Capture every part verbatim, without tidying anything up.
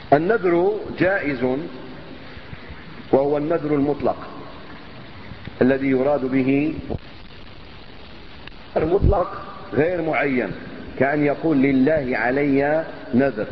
النذر جائز، وهو النذر المطلق الذي يراد به المطلق غير معين، كأن يقول لله علي نذر.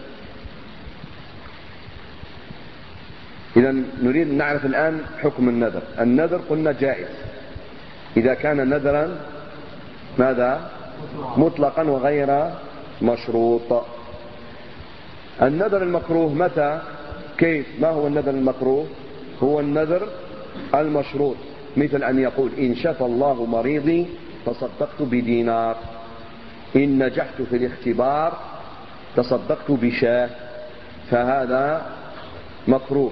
إذا نريد أن نعرف الآن حكم النذر. النذر قلنا جائز إذا كان نذرا ماذا؟ مطلقا وغير مشروط. النذر المكروه متى؟ كيف؟ ما هو النذر المكروه؟ هو النذر المشروط، مثل أن يقول إن شفى الله مريضي تصدقت بدينار، إن نجحت في الاختبار تصدقت بشاة، فهذا مكروه،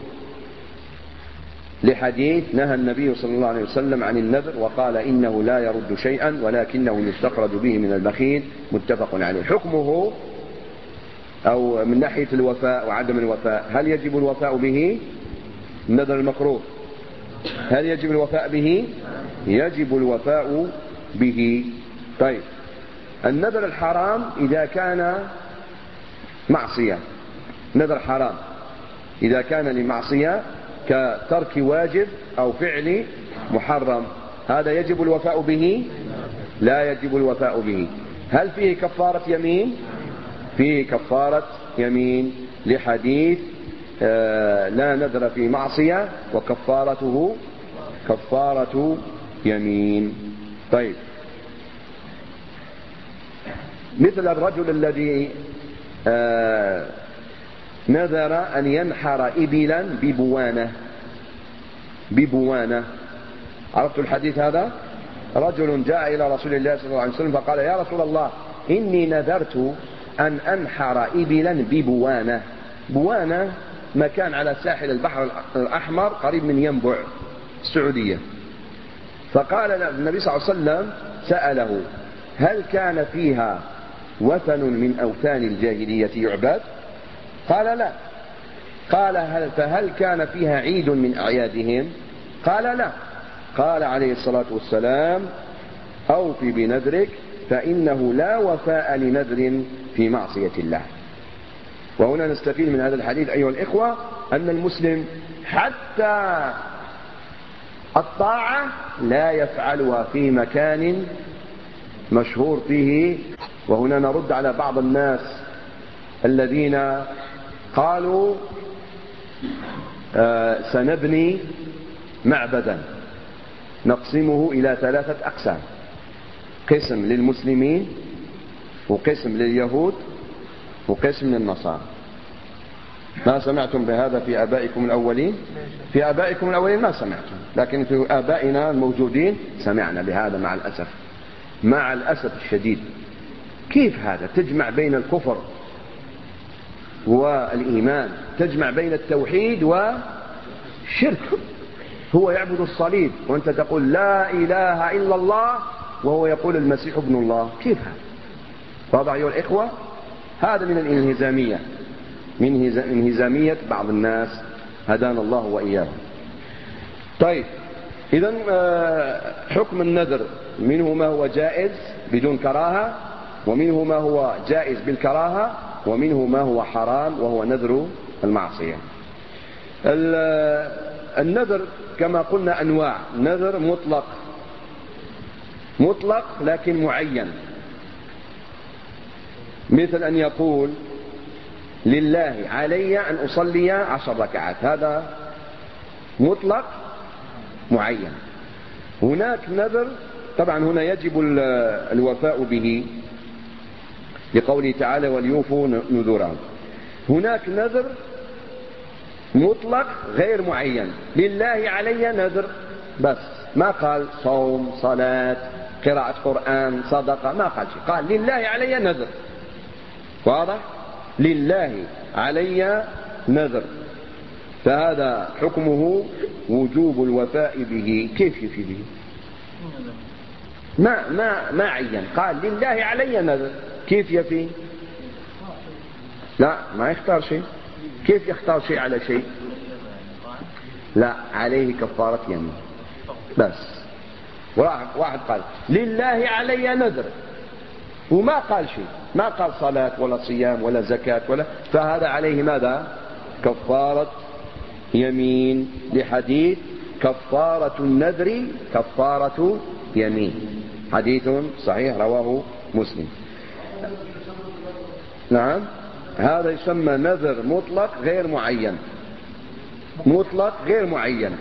لحديث نهى النبي صلى الله عليه وسلم عن النذر وقال إنه لا يرد شيئا ولكنه يستخرج به من البخيل، متفق عليه. حكمه أو من ناحية الوفاء وعدم الوفاء، هل يجب الوفاء به؟ النذر المكروه هل يجب الوفاء به؟ يجب الوفاء به. طيب، النذر الحرام إذا كان معصية، نذر حرام إذا كان لمعصية كترك واجب أو فعل محرم، هذا يجب الوفاء به؟ لا يجب الوفاء به. هل فيه كفارة يمين؟ فيه كفارة يمين، لحديث آه لا نذر في معصية وكفارته كفارة يمين. طيب، مثل الرجل الذي آه نذر أن ينحر إبلا ببوانة ببوانة عرفت الحديث هذا؟ رجل جاء إلى رسول الله صلى الله عليه وسلم فقال يا رسول الله إني نذرت أن أنحر إبلا ببوانة. بوانة مكان على ساحل البحر الأحمر قريب من ينبع السعودية. فقال النبي صلى الله عليه وسلم سأله هل كان فيها وثن من أوثان الجاهلية يعبد؟ قال لا. قال هل فهل كان فيها عيد من أعيادهم؟ قال لا. قال عليه الصلاة والسلام أوفي بنذرك فإنه لا وفاء لنذر في معصية الله. وهنا نستفيد من هذا الحديث أيها الإخوة أن المسلم حتى الطاعة لا يفعلها في مكان مشهور فيه. وهنا نرد على بعض الناس الذين قالوا آه سنبني معبدا نقسمه إلى ثلاثة أقسام، قسم للمسلمين وقسم لليهود وقسم للنصارى. ما سمعتم بهذا في آبائكم الأولين؟ في آبائكم الأولين ما سمعتم، لكن في آبائنا الموجودين سمعنا بهذا مع الأسف مع الأسف الشديد. كيف هذا؟ تجمع بين الكفر والإيمان، تجمع بين التوحيد والشرك. هو يعبد الصليب وأنت تقول لا إله إلا الله وهو يقول المسيح ابن الله. كيف هذا؟ واضح أيها الإخوة؟ هذا من الانهزامية، من انهزامية بعض الناس، هدانا الله وإياهم. طيب، إذن حكم النذر منه ما هو جائز بدون كراهة، ومنه ما هو جائز بالكراهة، ومنه ما هو حرام وهو نذر المعصية. النذر كما قلنا أنواع، نذر مطلق مطلق لكن معين، مثل أن يقول لله علي أن أصلي عشر ركعات، هذا مطلق معين. هناك نذر طبعا هنا يجب الوفاء به لقوله تعالى وليوفوا نذورهم. هناك نذر مطلق غير معين، لله علي نذر بس، ما قال صوم صلاة قراءة قرآن صدقة، ما قال شيء، قال لله علي نذر. واضح؟ لله علي نذر، فهذا حكمه وجوب الوفاء به. كيف يفي به؟ ما ما ما عين، قال لله علي نذر، كيف يفي؟ لا، ما يختار شيء. كيف يختار شيء على شيء؟ لا، عليه كفارة يمين بس. واحد قال لله علي نذر وما قال شيء، ما قال صلاة ولا صيام ولا زكاة ولا، فهذا عليه ماذا؟ كفارة يمين، لحديث كفارة النذر كفارة يمين، حديث صحيح رواه مسلم. نعم، هذا يسمى نذر مطلق غير معين، مطلق غير معين.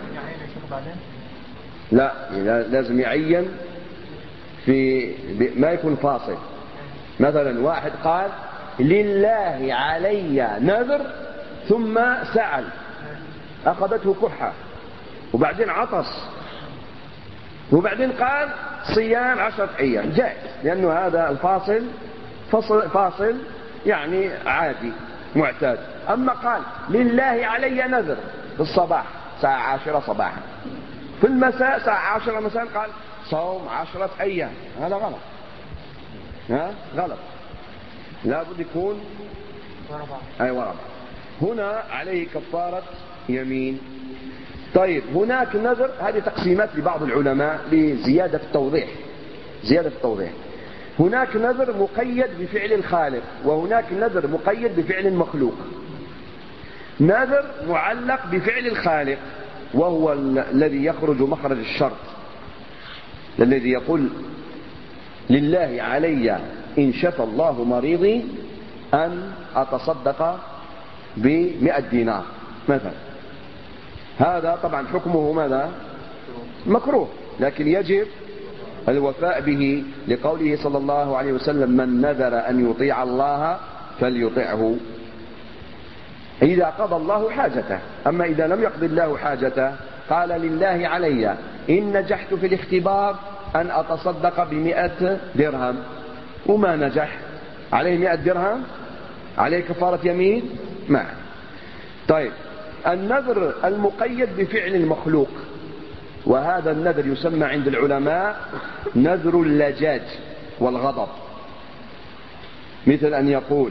لا، لازم يعين، في ما يكون فاصل. مثلا واحد قال لله علي نذر ثم سأل، أخذته كحة وبعدين عطس وبعدين قال صيام عشرة أيام، جائز، لأنه هذا الفاصل فصل فاصل يعني عادي معتاد. أما قال لله علي نذر في الصباح ساعة عشرة صباحا، في المساء ساعة عشرة مساء قال صوم عشرة أيام، هذا غلط. ها غلط، لا بد يكون أي وربع. هنا عليه كفارة يمين. طيب، هناك نذر، هذه تقسيمات لبعض العلماء لزيادة التوضيح، زيادة التوضيح. هناك نذر مقيد بفعل الخالق، وهناك نذر مقيد بفعل المخلوق. نذر معلق بفعل الخالق وهو الذي يخرج مخرج الشرط، الذي يقول لله علي إن شفى الله مريضي أن أتصدق بمئة دينار مثلا. هذا طبعا حكمه ماذا؟ مكروه، لكن يجب الوفاء به، لقوله صلى الله عليه وسلم من نذر أن يطيع الله فليطعه إذا قضى الله حاجته. أما إذا لم يقضي الله حاجته قال لله علي إن نجحت في الاختبار أن أتصدق بمئة درهم وما نجح، عليه مئة درهم، عليه كفارة يمين؟ ما. طيب، النذر المقيد بفعل المخلوق، وهذا النذر يسمى عند العلماء نذر اللجاج والغضب، مثل أن يقول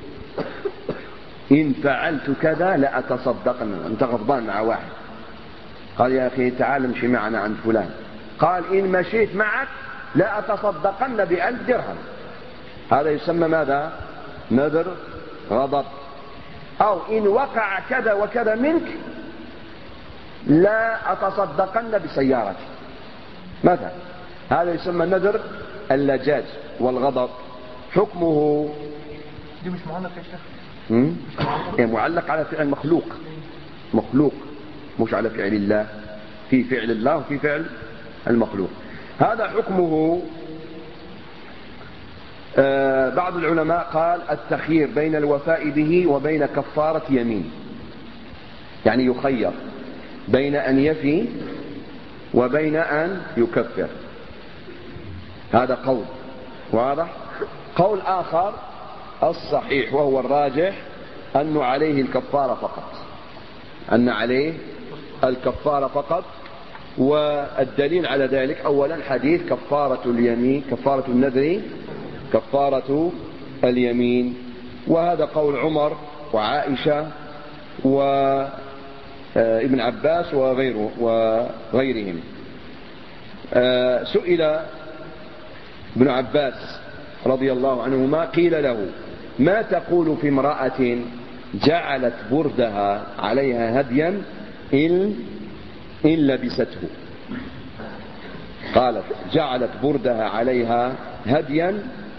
إن فعلت كذا لأتصدقن. أنت غضبان مع واحد، قال يا أخي تعال امشي معنا عند فلان، قال إن مشيت معك لأتصدقن بألف درهم، هذا يسمى ماذا؟ نذر غضب. أو إن وقع كذا وكذا منك لا أتصدقن بسيارتي مثلا، هذا يسمى نذر اللجاج والغضب. حكمه دي مش معلق يا شيخ؟ يعني معلق على فعل مخلوق، مخلوق مش على فعل الله، في فعل الله وفي فعل المخلوق. هذا حكمه. آه بعض العلماء قال التخيير بين الوفاء به وبين كفارة يمين، يعني يخير بين أن يفي وبين أن يكفر، هذا قول واضح. قول آخر الصحيح وهو الراجح أنه عليه الكفارة فقط، أن عليه الكفارة فقط. والدليل على ذلك أولا حديث كفارة اليمين، كفارة النذر كفارة اليمين، وهذا قول عمر وعائشة وابن عباس وغيره وغيرهم. سئل ابن عباس رضي الله عنهما قيل له ما تقول في امرأة جعلت بردها عليها هديا إن إن لبسته؟ قالت جعلت بردها عليها هديا،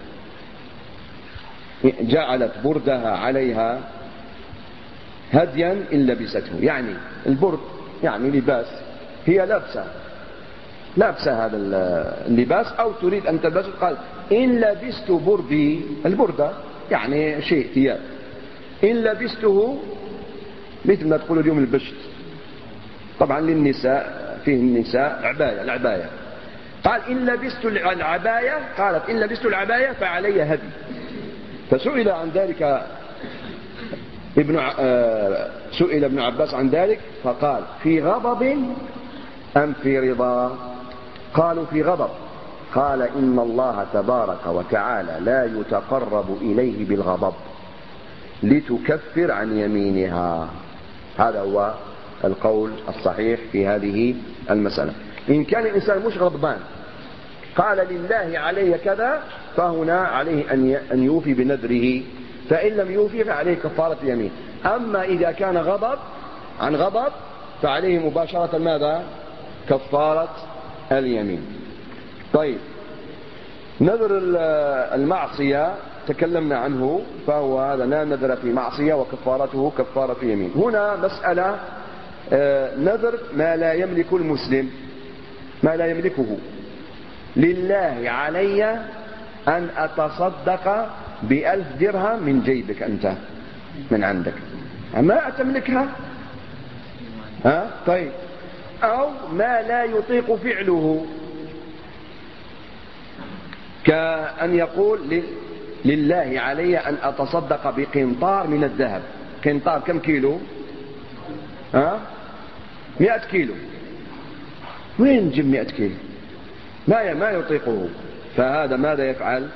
جعلت بردها عليها هديا إن لبسته، يعني البرد يعني لباس، هي لابسة لابسة هذا اللباس أو تريد أن تلبسه، قال إن لبست بردي، البردة يعني شيء ثياب، إن لبسته مثل ما تقول اليوم البشت، طبعا للنساء فيه النساء عباية، العباية. قال إن لبست العباية، قالت إن لبست العباية فعلي هدي. فسئل عن ذلك ابن سئل ابن عباس عن ذلك فقال في غضب أم في رضا؟ قالوا في غضب. قال إن الله تبارك وتعالى لا يتقرب إليه بالغضب لتكفر عن يمينها. هذا هو القول الصحيح في هذه المسألة. إن كان الإنسان مش غضبان قال لله علي كذا فهنا عليه أن يوفي بنذره، فإن لم يوفي فعليه كفارة يمين. أما إذا كان غضب عن غضب فعليه مباشرة ماذا؟ كفارة اليمين. طيب، نذر المعصية تكلمنا عنه، فهو هذا لا نذر في معصية وكفارته كفارة يمين. هنا مسألة نذر ما لا يملك المسلم، ما لا يملكه. لله علي أن أتصدق بألف درهم من جيبك أنت من عندك، ما أتملكها، ها؟ طيب، أو ما لا يطيق فعله، كأن يقول لله علي أن أتصدق بقنطار من الذهب. قنطار كم كيلو؟ ها؟ مئة كيلو. وين نجيب مئة كيلو؟ ما ما يطيقه. فهذا ماذا يفعل؟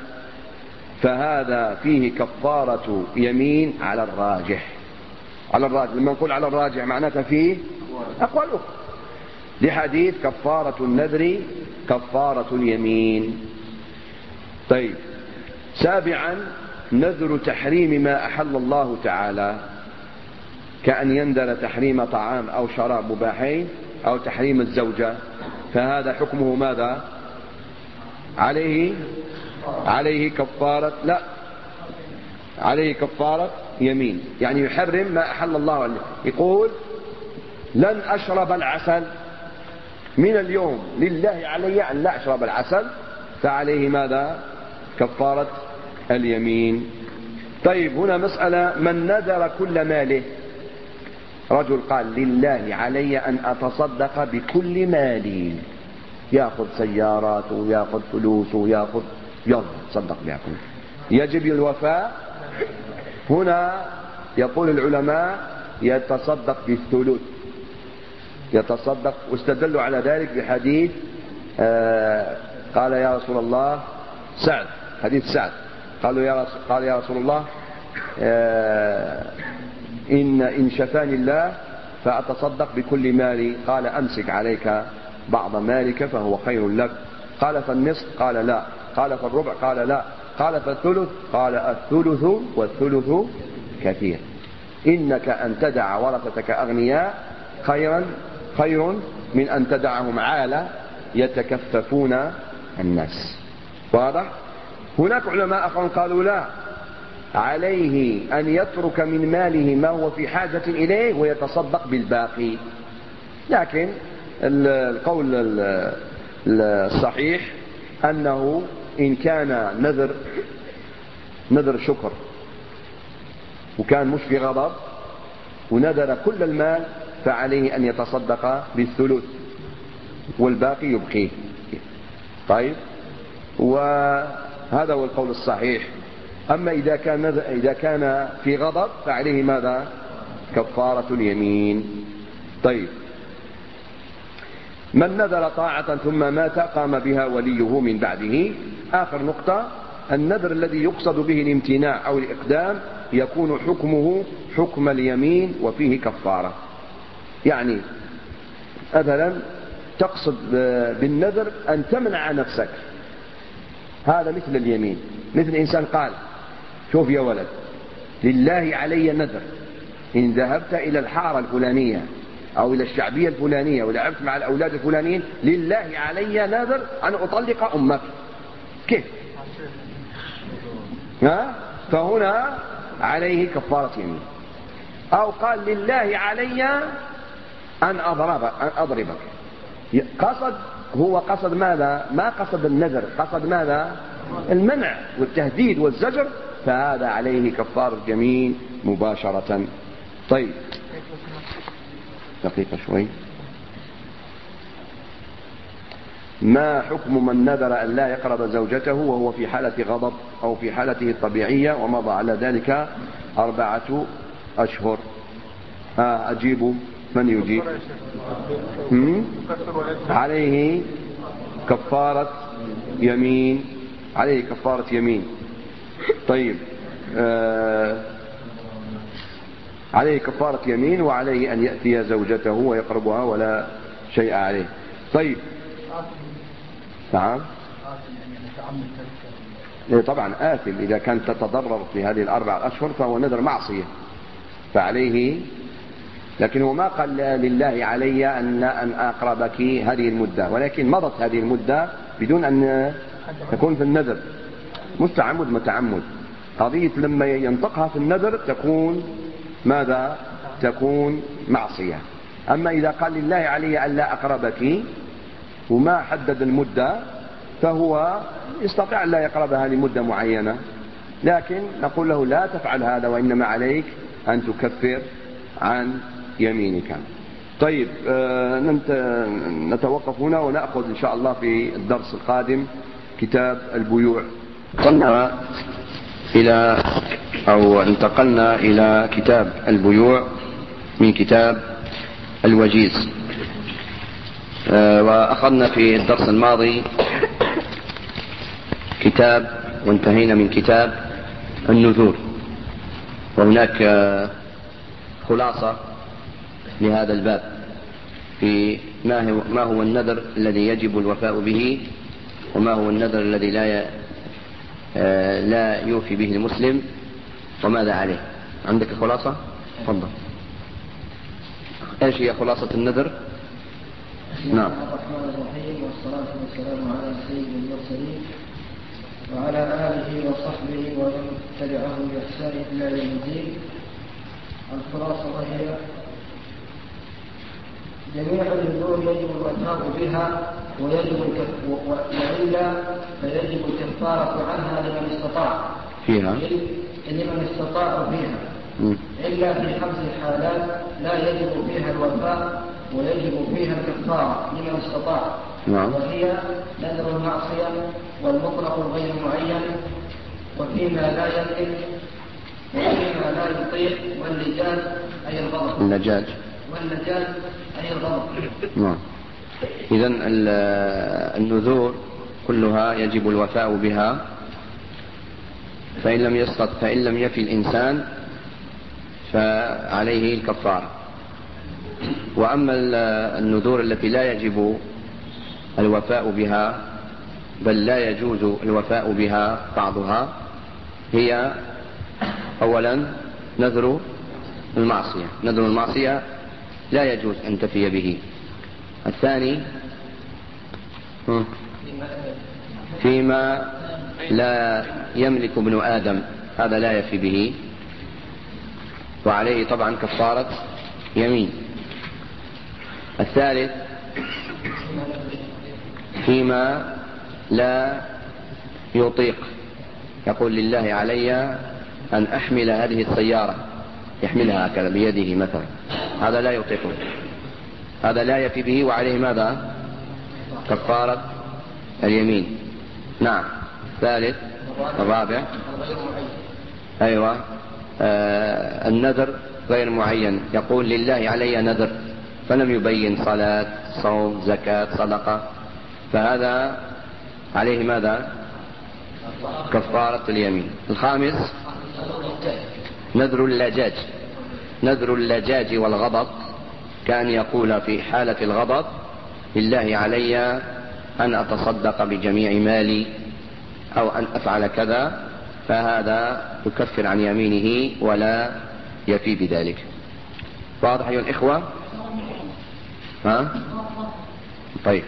فهذا فيه كفارة يمين على الراجح. على الراجح، لما نقول على الراجح معناتها فيه أقوال أخرى، لحديث كفارة النذر كفارة اليمين. طيب، سابعا نذر تحريم ما أحل الله تعالى، كأن ينذر تحريم طعام أو شراب مباحين أو تحريم الزوجة، فهذا حكمه ماذا؟ عليه عليه كفارة لا عليه كفارة يمين، يعني يحرم ما أحل الله عليه. يقول لن أشرب العسل من اليوم، لله علي أن لا أشرب العسل، فعليه ماذا؟ كفارة اليمين. طيب، هنا مسألة، من نذر كل ماله، رجل قال لله علي أن أتصدق بكل مالي، يأخذ سيارات ويأخذ فلوس ويأخذ، يلا تصدق بكم، يجب الوفاء. هنا يقول العلماء يتصدق بالثلث، يتصدق، واستدلوا على ذلك بحديث آه قال يا رسول الله سعد، حديث سعد، قالوا يا رسول قال يا رسول الله آه إن إن شفاني الله فأتصدق بكل مالي، قال أمسك عليك بعض مالك فهو خير لك. قال فالنصف؟ قال لا. قال فالربع؟ قال لا. قال فالثلث؟ قال الثلث والثلث كثير. إنك أن تدع ورثتك أغنياء خيرا خير من أن تدعهم عالة يتكففون الناس. واضح؟ هناك علماء آخرون قالوا لا، عليه أن يترك من ماله ما هو في حاجة إليه ويتصدق بالباقي. لكن القول الصحيح أنه إن كان نذر نذر شكر وكان مش في غضب ونذر كل المال، فعليه أن يتصدق بالثلث والباقي يبقيه. طيب، وهذا هو القول الصحيح. أما إذا كان إذا كان في غضب فعليه ماذا؟ كفارة اليمين. طيب، من نذر طاعة ثم مات قام بها وليه من بعده. آخر نقطة، النذر الذي يقصد به الامتناع أو الإقدام يكون حكمه حكم اليمين وفيه كفارة. يعني مثلا تقصد بالنذر أن تمنع نفسك، هذا مثل اليمين. مثل إنسان قال شوف يا ولد، لله علي نذر، إن ذهبت إلى الحارة الفلانية أو إلى الشعبية الفلانية ولعبت مع الأولاد الفلانيين، لله علي نذر أن أطلق أمك. كيف؟ ها؟ فهنا عليه كفارة يمين. أو قال لله علي أن أضرب أن أضربك، قصد هو قصد ماذا؟ ما قصد النذر، قصد ماذا؟ المنع والتهديد والزجر، فهذا عليه كفارة يمين مباشرة. طيب، دقيقة شوي. ما حكم من نذر أن لا يقرب زوجته وهو في حالة غضب أو في حالته الطبيعية ومضى على ذلك أربعة أشهر؟ ها أجيب، من يجيب؟ عليه كفارة يمين، عليه كفارة يمين. طيب، آه عليه كفارة يمين، وعليه أن يأتي زوجته ويقربها ولا شيء عليه. طيب، نعم، طبعا آثم إذا كانت تتضرر في هذه الأربع أشهر، فهو نذر معصية، فعليه، لكن هو ما قال لله علي أن أن أقربك هذه المدة، ولكن مضت هذه المدة بدون أن تكون في النذر، مستعمد متعمد. قضية لما ينطقها في النذر تكون ماذا؟ تكون معصية. أما إذا قال لله علي أن لا أقربك وما حدد المدة فهو يستطيع أن لا يقربها لمدة معينة، لكن نقول له لا تفعل هذا، وإنما عليك أن تكفر عن يمينك. طيب نتوقف هنا ونأخذ إن شاء الله في الدرس القادم كتاب البيوع. وصلنا إلى أو انتقلنا إلى كتاب البيوع من كتاب الوجيز، وأخذنا في الدرس الماضي كتاب وانتهينا من كتاب النذور، وهناك خلاصة لهذا الباب في ما هو, ما هو النذر الذي يجب الوفاء به، وما هو النذر الذي لا لا يوفي به المسلم، وماذا عليه. عندك خلاصة؟ تفضل. ايش هي خلاصة النذر؟ بسم الله الرحمن الرحيم، والصلاة والسلام على سيد المرسلين وعلى آله وصحبه ومن تبعه بإحسان إلى يوم الدين. الخلاصة وهي: جميع النذور يجب الوفاء بها ويجب وإلا فيجب الكفارة عنها لمن استطاع فيها لمن استطاع فيها م. إلا في خمس حالات لا يجب فيها الوفاء ويجب فيها الكفارة لمن استطاع، نعم. وهي نذر المعصية والمطلق غير معين وفيما لا يملك وفيما لا يطيق واللجاج أي الغضب اللجاج واللجاج أي الغضب. نعم. إذن النذور كلها يجب الوفاء بها، فإن لم يستطع فإن لم يفي الإنسان فعليه الكفارة. وأما النذور التي لا يجب الوفاء بها بل لا يجوز الوفاء بها بعضها، هي أولا نذر المعصية. نذر المعصية لا يجوز أن تفي به. الثاني فيما لا يملك ابن آدم، هذا لا يفي به، وعليه طبعا كفارة يمين. الثالث فيما لا يطيق، يقول لله علي أن أحمل هذه السيارة، يحملها هكذا بيده مثلا، هذا لا يطيقه، هذا لا يفي به، وعليه ماذا؟ كفارة اليمين. نعم. ثالث الرابع أيوة آه النذر غير معين، يقول لله علي نذر فلم يبين صلاة صوم زكاة صدقة، فهذا عليه ماذا؟ كفارة اليمين. الخامس نذر اللجاج. نذر اللجاج والغضب، كان يقول في حالة الغضب لله علي أن أتصدق بجميع مالي أو أن أفعل كذا، فهذا يكفر عن يمينه ولا يفي بذلك. واضح أيها الإخوة؟ ها؟ طيب.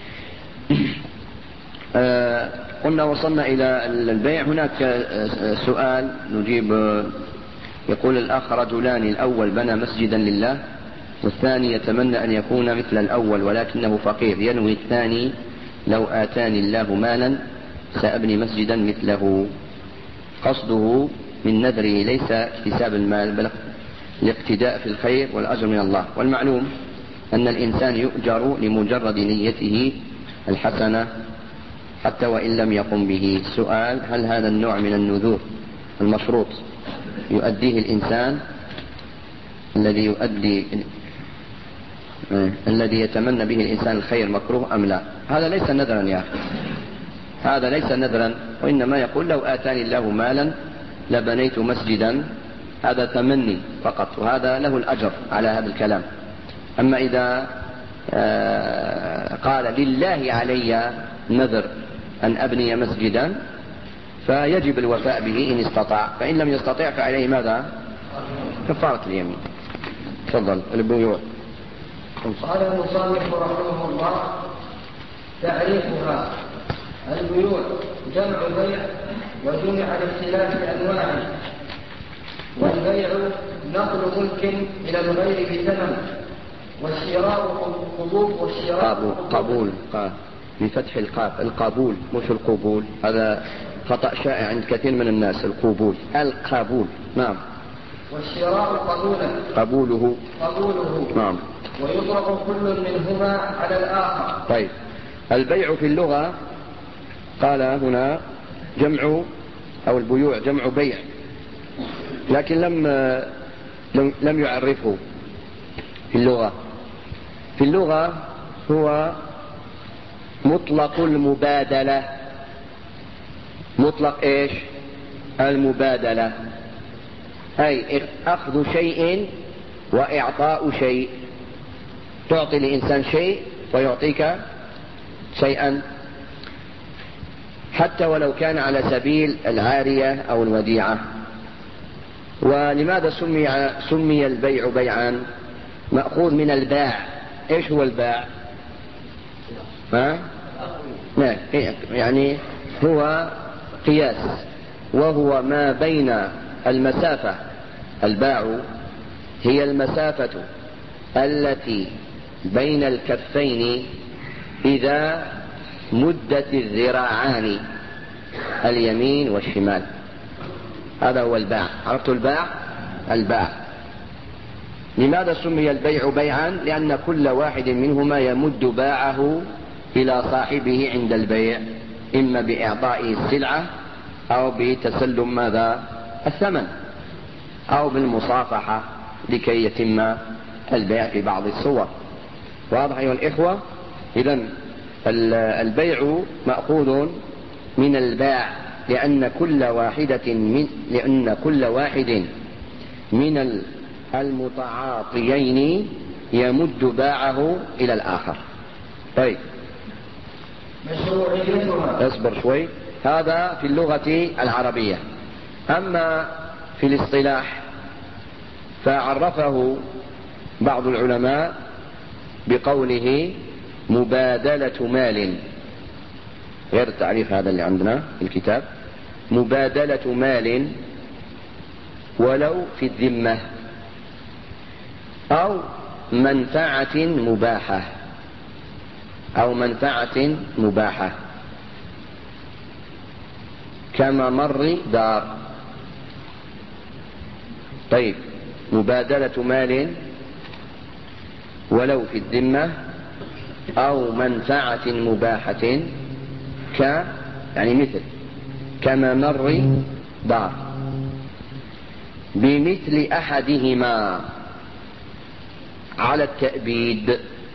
آه قلنا وصلنا إلى البيع. هناك سؤال نجيب. يقول الآخر: رجلان، الأول بنى مسجدا لله، والثاني يتمنى أن يكون مثل الأول ولكنه فقير، ينوي الثاني: لو آتاني الله مالا سأبني مسجدا مثله. قصده من نذره ليس اكتساب المال بل الاقتداء في الخير والأجر من الله. والمعلوم أن الإنسان يؤجر لمجرد نيته الحسنة حتى وإن لم يقم به. السؤال: هل هذا النوع من النذور المشروط يؤديه الإنسان الذي يؤدي الذي يتمنى به الإنسان الخير مكروه أم لا؟ هذا ليس نذرا يا أخي، هذا ليس نذرا، وإنما يقول لو آتاني الله مالا لبنيت مسجدا، هذا تمني فقط، وهذا له الأجر على هذا الكلام. أما إذا قال لله علي نذر أن أبني مسجدا فيجب الوفاء به إن استطاع، فإن لم يستطع فعليه ماذا؟ كفارة اليمين. تفضل. البيوع. قال المصنف رحمه الله: تعريفها: البيوع جمع بيع وجمع لاختلاف أنواعه، والبيع نقل ملك إلى الغير بثمن، والشراء قبول والشراء قبول بفتح القاف القبول مش القبول، هذا خطأ شائع عند كثير من الناس. القبول القبول. نعم. والشراء قبولا قبوله قبوله نعم. ويطلق كل منهما على الآخر. طيب، البيع في اللغة قال هنا جمع أو البيوع جمع بيع، لكن لم لم يعرفه في اللغة. في اللغة هو مطلق المبادلة. مطلق إيش؟ المبادلة، أي أخذ شيء وإعطاء شيء. تعطي لإنسان شيء ويعطيك شيئا، حتى ولو كان على سبيل العارية أو الوديعة. ولماذا سمي سمي البيع بيعا؟ مأخوذ من الباع. إيش هو الباع؟ ها؟ يعني هو قياس، وهو ما بين المسافة. الباع هي المسافة التي بين الكفين إذا مدت الذراعان اليمين والشمال. هذا هو الباع. عرفت الباع؟ الباع. لماذا سمي البيع بيعا؟ لأن كل واحد منهما يمد باعه إلى صاحبه عند البيع، إما بإعطائه السلعة أو بتسلم ماذا؟ الثمن، أو بالمصافحة لكي يتم البيع في بعض الصور. واضح أيها الإخوة؟ إذن البيع مأخوذ من الباع، لأن كل واحدة من لأن كل واحد من المتعاطيين يمد باعه إلى الآخر. طيب، اصبر شوي. هذا في اللغة العربية. أما في الاصطلاح فعرفه بعض العلماء بقوله مبادلة مال، غير التعريف هذا اللي عندنا في الكتاب. مبادلة مال ولو في الذمة، أو منفعة مباحة أو منفعة مباحة كممر دار. طيب، مبادلة مال ولو في الذمة أو منفعة مباحة ك يعني مثل كممر دار، بمثل أحدهما على التأبيد،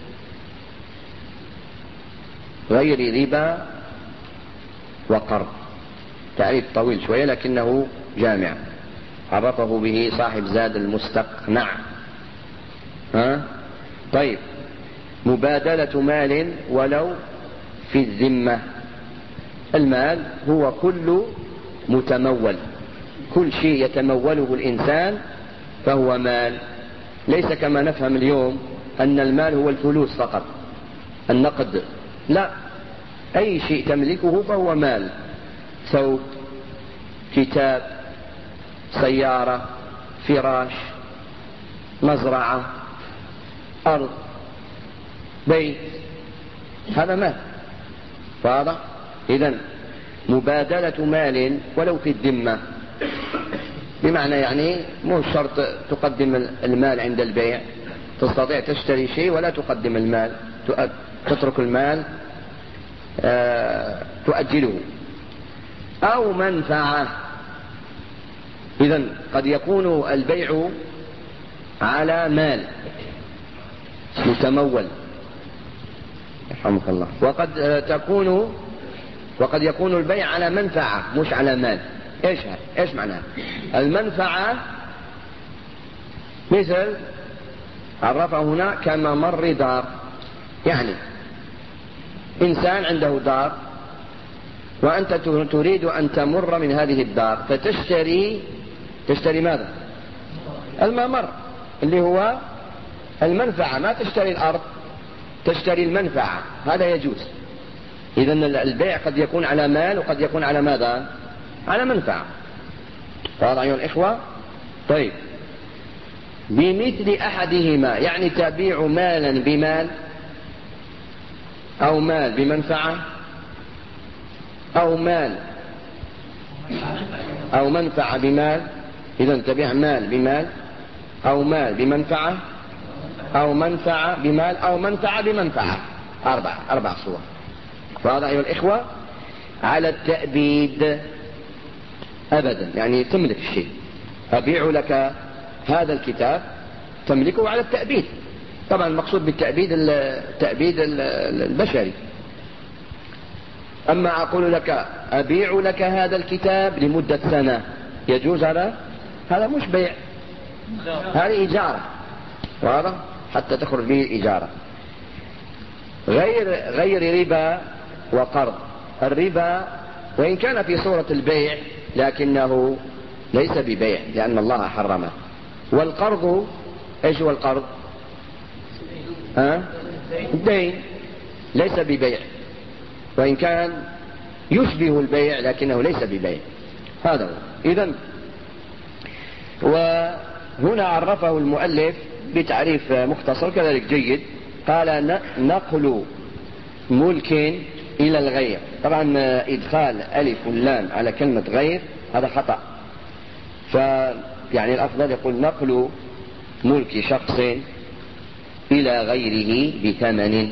غير ربا وقرض. تعريف طويل شوية لكنه جامع، عرفه به صاحب زاد المستقنع. ها؟ طيب، مبادلة مال ولو في الذمة. المال هو كل متمول، كل شيء يتموله الإنسان فهو مال. ليس كما نفهم اليوم أن المال هو الفلوس فقط، النقد. لا، أي شيء تملكه فهو مال. ثوب، كتاب، سيارة، فراش، مزرعة، أرض، بيت، هذا مال. واضح؟ إذن مبادلة مال ولو في الذمة، بمعنى يعني مو شرط تقدم المال عند البيع، تستطيع تشتري شيء ولا تقدم المال، تترك المال تؤجله. أو منفعة. إذن قد يكون البيع على مال متمول، يرحمك الله، وقد تكون وقد يكون البيع على منفعة مش على مال. ايش ايش معناه؟ المنفعة مثل عرفه هنا كممر دار، يعني إنسان عنده دار وأنت تريد أن تمر من هذه الدار، فتشتري تشتري ماذا؟ الممر اللي هو المنفعة، ما تشتري الأرض، تشتري المنفعة، هذا يجوز. إذن البيع قد يكون على مال وقد يكون على ماذا؟ على منفعة. واضح أيها الإخوة؟ طيب، بمثل أحدهما يعني تبيع مالا بمال أو مال بمنفعة أو مال أو منفعة بمال. إذن تبيع مال بمال أو مال بمنفعة أو منفعة بمال أو منفعة بمنفعة. أربع أربع صور. واضح أيها الإخوة؟ على التأبيد أبدا، يعني تملك الشيء، أبيع لك هذا الكتاب تملكه على التأبيد. طبعا المقصود بالتأبيد التأبيد البشري. أما أقول لك أبيع لك هذا الكتاب لمدة سنة، يجوز هذا؟ هذا مش بيع، هذه إجارة. واضح؟ حتى تخرج به إجارة. غير غير ربا وقرض. الربا وإن كان في صورة البيع لكنه ليس ببيع لأن الله حرمه. والقرض ايش هو القرض؟ ها؟ الدين، ليس ببيع وإن كان يشبه البيع لكنه ليس ببيع. هذا هو. إذن وهنا عرفه المؤلف بتعريف مختصر كذلك جيد. قال نقل ملك إلى الغير. طبعا إدخال ألف واللام على كلمة غير هذا خطأ، فيعني الأفضل يقول نقل ملك شخص إلى غيره بثمن.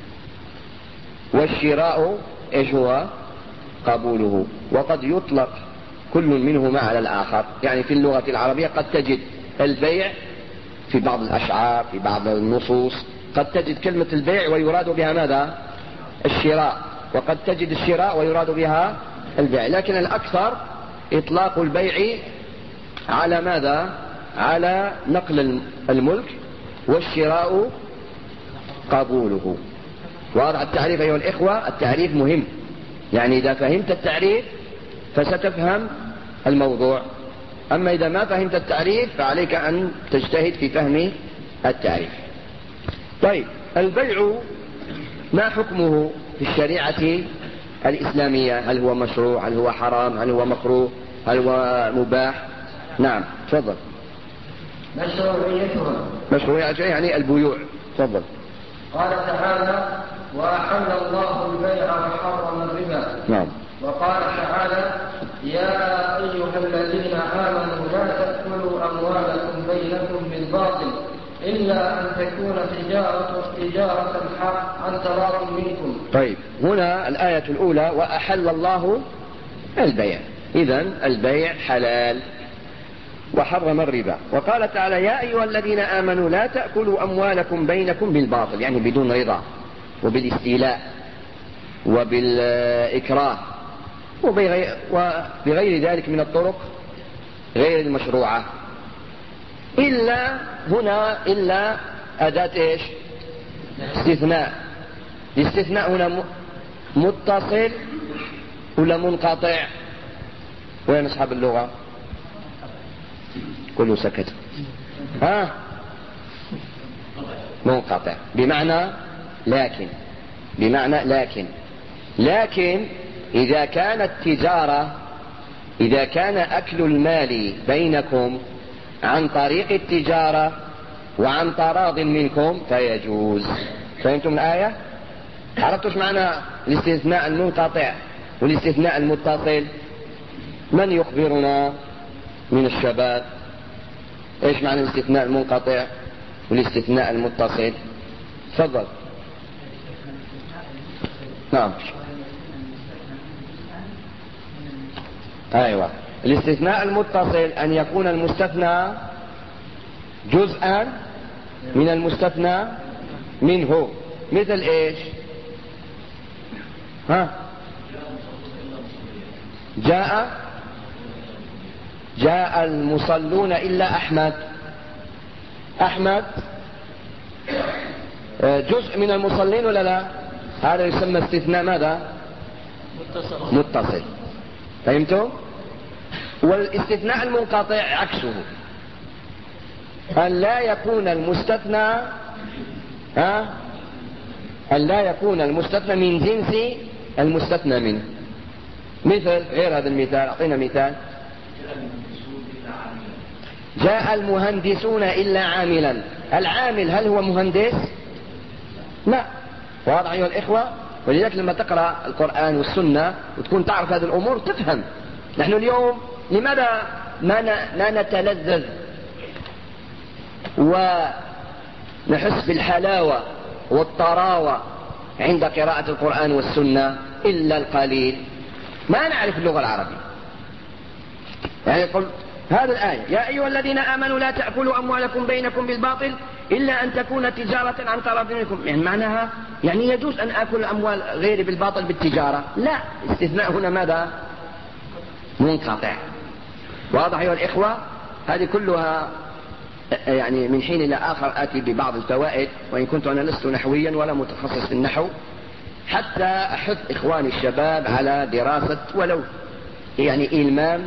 والشراء إيش هو؟ قبوله. وقد يطلق كل منهما على الآخر. يعني في اللغة العربية قد تجد البيع في بعض الأشعار، في بعض النصوص قد تجد كلمة البيع ويراد بها ماذا؟ الشراء، وقد تجد الشراء ويراد بها البيع. لكن الأكثر إطلاق البيع على ماذا؟ على نقل الملك، والشراء قبوله. واضح التعريف أيها الإخوة؟ التعريف مهم، يعني إذا فهمت التعريف فستفهم الموضوع، أما إذا ما فهمت التعريف فعليك أن تجتهد في فهم التعريف. طيب، البيع ما حكمه في الشريعة الإسلامية؟ هل هو مشروع؟ هل هو حرام؟ هل هو مكروه؟ هل هو مباح؟ نعم، تفضل. مشروعيتها مشروعيتها يعني البيوع. تفضل. قال تعالى وأحل الله البيع وحرم الربا. نعم. وقال تعالى يا أيها الذين آمنوا لا تأكلوا أموالكم بينكم بالباطل إلا أن تكون تجارة تجارة حق عن تراض منكم. طيب، هنا الآية الأولى وأحل الله البيع، إذن البيع حلال وحرم الربا. وقال تعالى يا أيها الذين آمنوا لا تأكلوا أموالكم بينكم بالباطل، يعني بدون رضا وبالاستيلاء وبالإكراه وبغير ذلك من الطرق غير المشروعة. إلا هنا إلا أداة إيش؟ استثناء. الاستثناء هنا متصل ولا منقطع؟ وين أصحاب اللغة؟ كله سكت. ها؟ منقطع بمعنى لكن، بمعنى لكن لكن إذا كانت تجارة، إذا كان أكل المال بينكم عن طريق التجارة وعن تراض منكم فيجوز. فهمتم الآية؟ عرفتوا ايش معنى الاستثناء المنقطع والاستثناء المتصل؟ من يخبرنا من الشباب ايش معنى الاستثناء المنقطع والاستثناء المتصل؟ تفضل. نعم. ايوه، الاستثناء المتصل ان يكون المستثنى جزءا من المستثنى منه. مثل ايش؟ ها؟ جاء جاء المصلون إلا أحمد. أحمد جزء من المصلين ولا لا؟ هذا يسمى استثناء ماذا؟ متصل. متصل. فهمتم؟ والاستثناء المنقطع عكسه. أن لا يكون المستثنى ها أن لا يكون المستثنى من جنس المستثنى منه. مثل غير هذا المثال، أعطينا مثال. جاء المهندسون إلا عاملا. العامل هل هو مهندس؟ لا. واضح أيها الإخوة؟ ولذلك لما تقرأ القرآن والسنة وتكون تعرف هذه الأمور تفهم. نحن اليوم لماذا ما نتلذذ ونحس بالحلاوة والطراوة عند قراءة القرآن والسنة إلا القليل؟ ما نعرف اللغة العربية. يعني يقول هذا الآية: يا أيها الذين آمنوا لا تأكلوا أموالكم بينكم بالباطل إلا أن تكون تجارة عن تراض منكم. يعني معناها يعني يجوز أن آكل أموال غيري بالباطل بالتجارة؟ لا، استثناء هنا ماذا؟ منقطع. واضح أيها الإخوة؟ هذه كلها يعني من حين إلى آخر آتي ببعض الفوائد، وإن كنت أنا لست نحويا ولا متخصص في النحو، حتى أحث إخواني الشباب على دراسة ولو يعني إلمام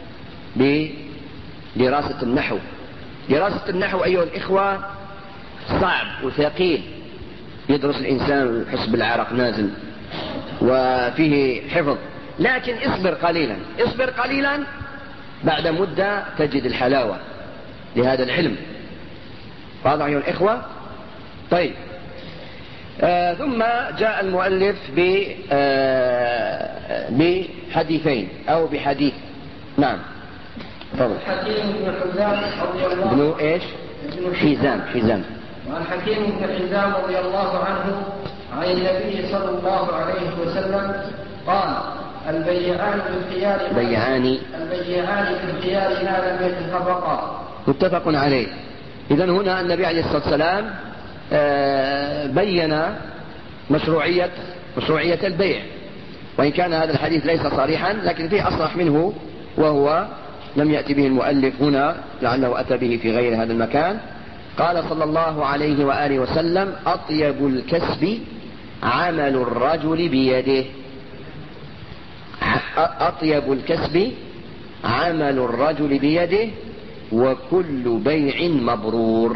بدراسة النحو. دراسة النحو أيها الإخوة صعب وثقيل، يدرس الإنسان ويحس بالعرق نازل وفيه حفظ، لكن اصبر قليلا اصبر قليلا بعد مدة تجد الحلاوة لهذا العلم. واضح أيها الإخوة؟ طيب، آه ثم جاء المؤلف ب آه بحديثين أو بحديث. نعم تفضل. حكيم بن حزام رضي الله ابن ايش؟ حزام حزام وعن حكيم بن حزام رضي الله عنه عن النبي صلى الله عليه وسلم قال: البيعان في الخيار بيعان البيعان في الخيار ما لم يتفرقا. متفق عليه. إذن هنا النبي عليه الصلاة والسلام بين مشروعية مشروعية البيع، وإن كان هذا الحديث ليس صريحا لكن فيه أصرح منه، وهو لم يأتي به المؤلف هنا، لعله أتى به في غير هذا المكان. قال صلى الله عليه وآله وسلم: أطيب الكسب عمل الرجل بيده. أطيب الكسب عمل الرجل بيده وكل بيع مبرور.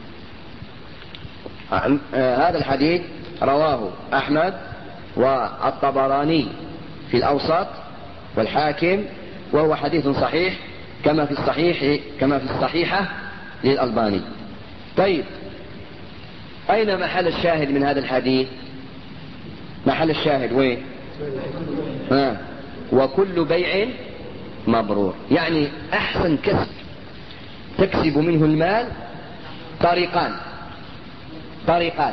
هذا الحديث رواه أحمد والطبراني في الأوسط والحاكم، وهو حديث صحيح كما في الصحيح كما في الصحيحة للألباني. طيب، أين محل الشاهد من هذا الحديث؟ محل الشاهد وين؟ آه. وكل بيع مبرور، يعني أحسن كسب تكسب منه المال طريقان طريقان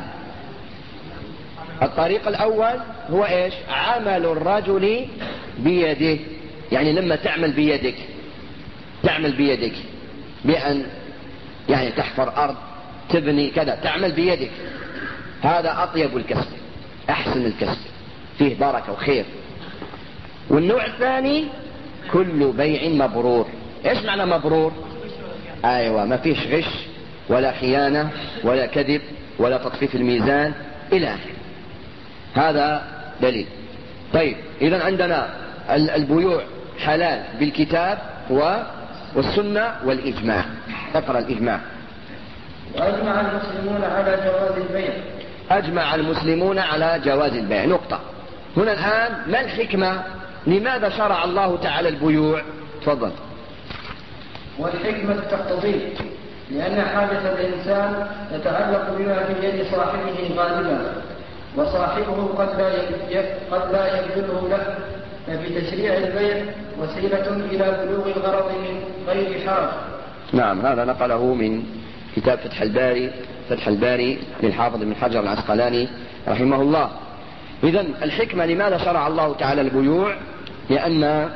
الطريق الأول هو إيش؟ عمل الرجل بيده. يعني لما تعمل بيدك تعمل بيدك بأن يعني تحفر أرض، تبني كذا، تعمل بيدك، هذا أطيب الكسب، أحسن الكسب، فيه بركة وخير. والنوع الثاني كل بيع مبرور. إيش معنى مبرور؟ أيوة، ما فيش غش ولا خيانة ولا كذب ولا تطفيف الميزان إلى آخره. هذا دليل. طيب، إذن عندنا البيوع حلال بالكتاب والسنة والإجماع. اقرأ الإجماع. وأجمع المسلمون على جواز البيع. أجمع المسلمون على جواز البيع. نقطة. هنا الآن ما الحكمة؟ لماذا شرع الله تعالى البيوع؟ تفضل. والحكمة تقتضي لأن حاجة الإنسان تتعلق بما في يد صاحبه غالبا، وصاحبه قد لا قد لا يبذله له، ففي تشريع البيع وسيلة إلى بلوغ الغرض من غير حرج. نعم، هذا نقله من كتاب فتح الباري فتح الباري للحافظ ابن حجر العسقلاني رحمه الله. إذن الحكمة لماذا شرع الله تعالى البيوع؟ لأن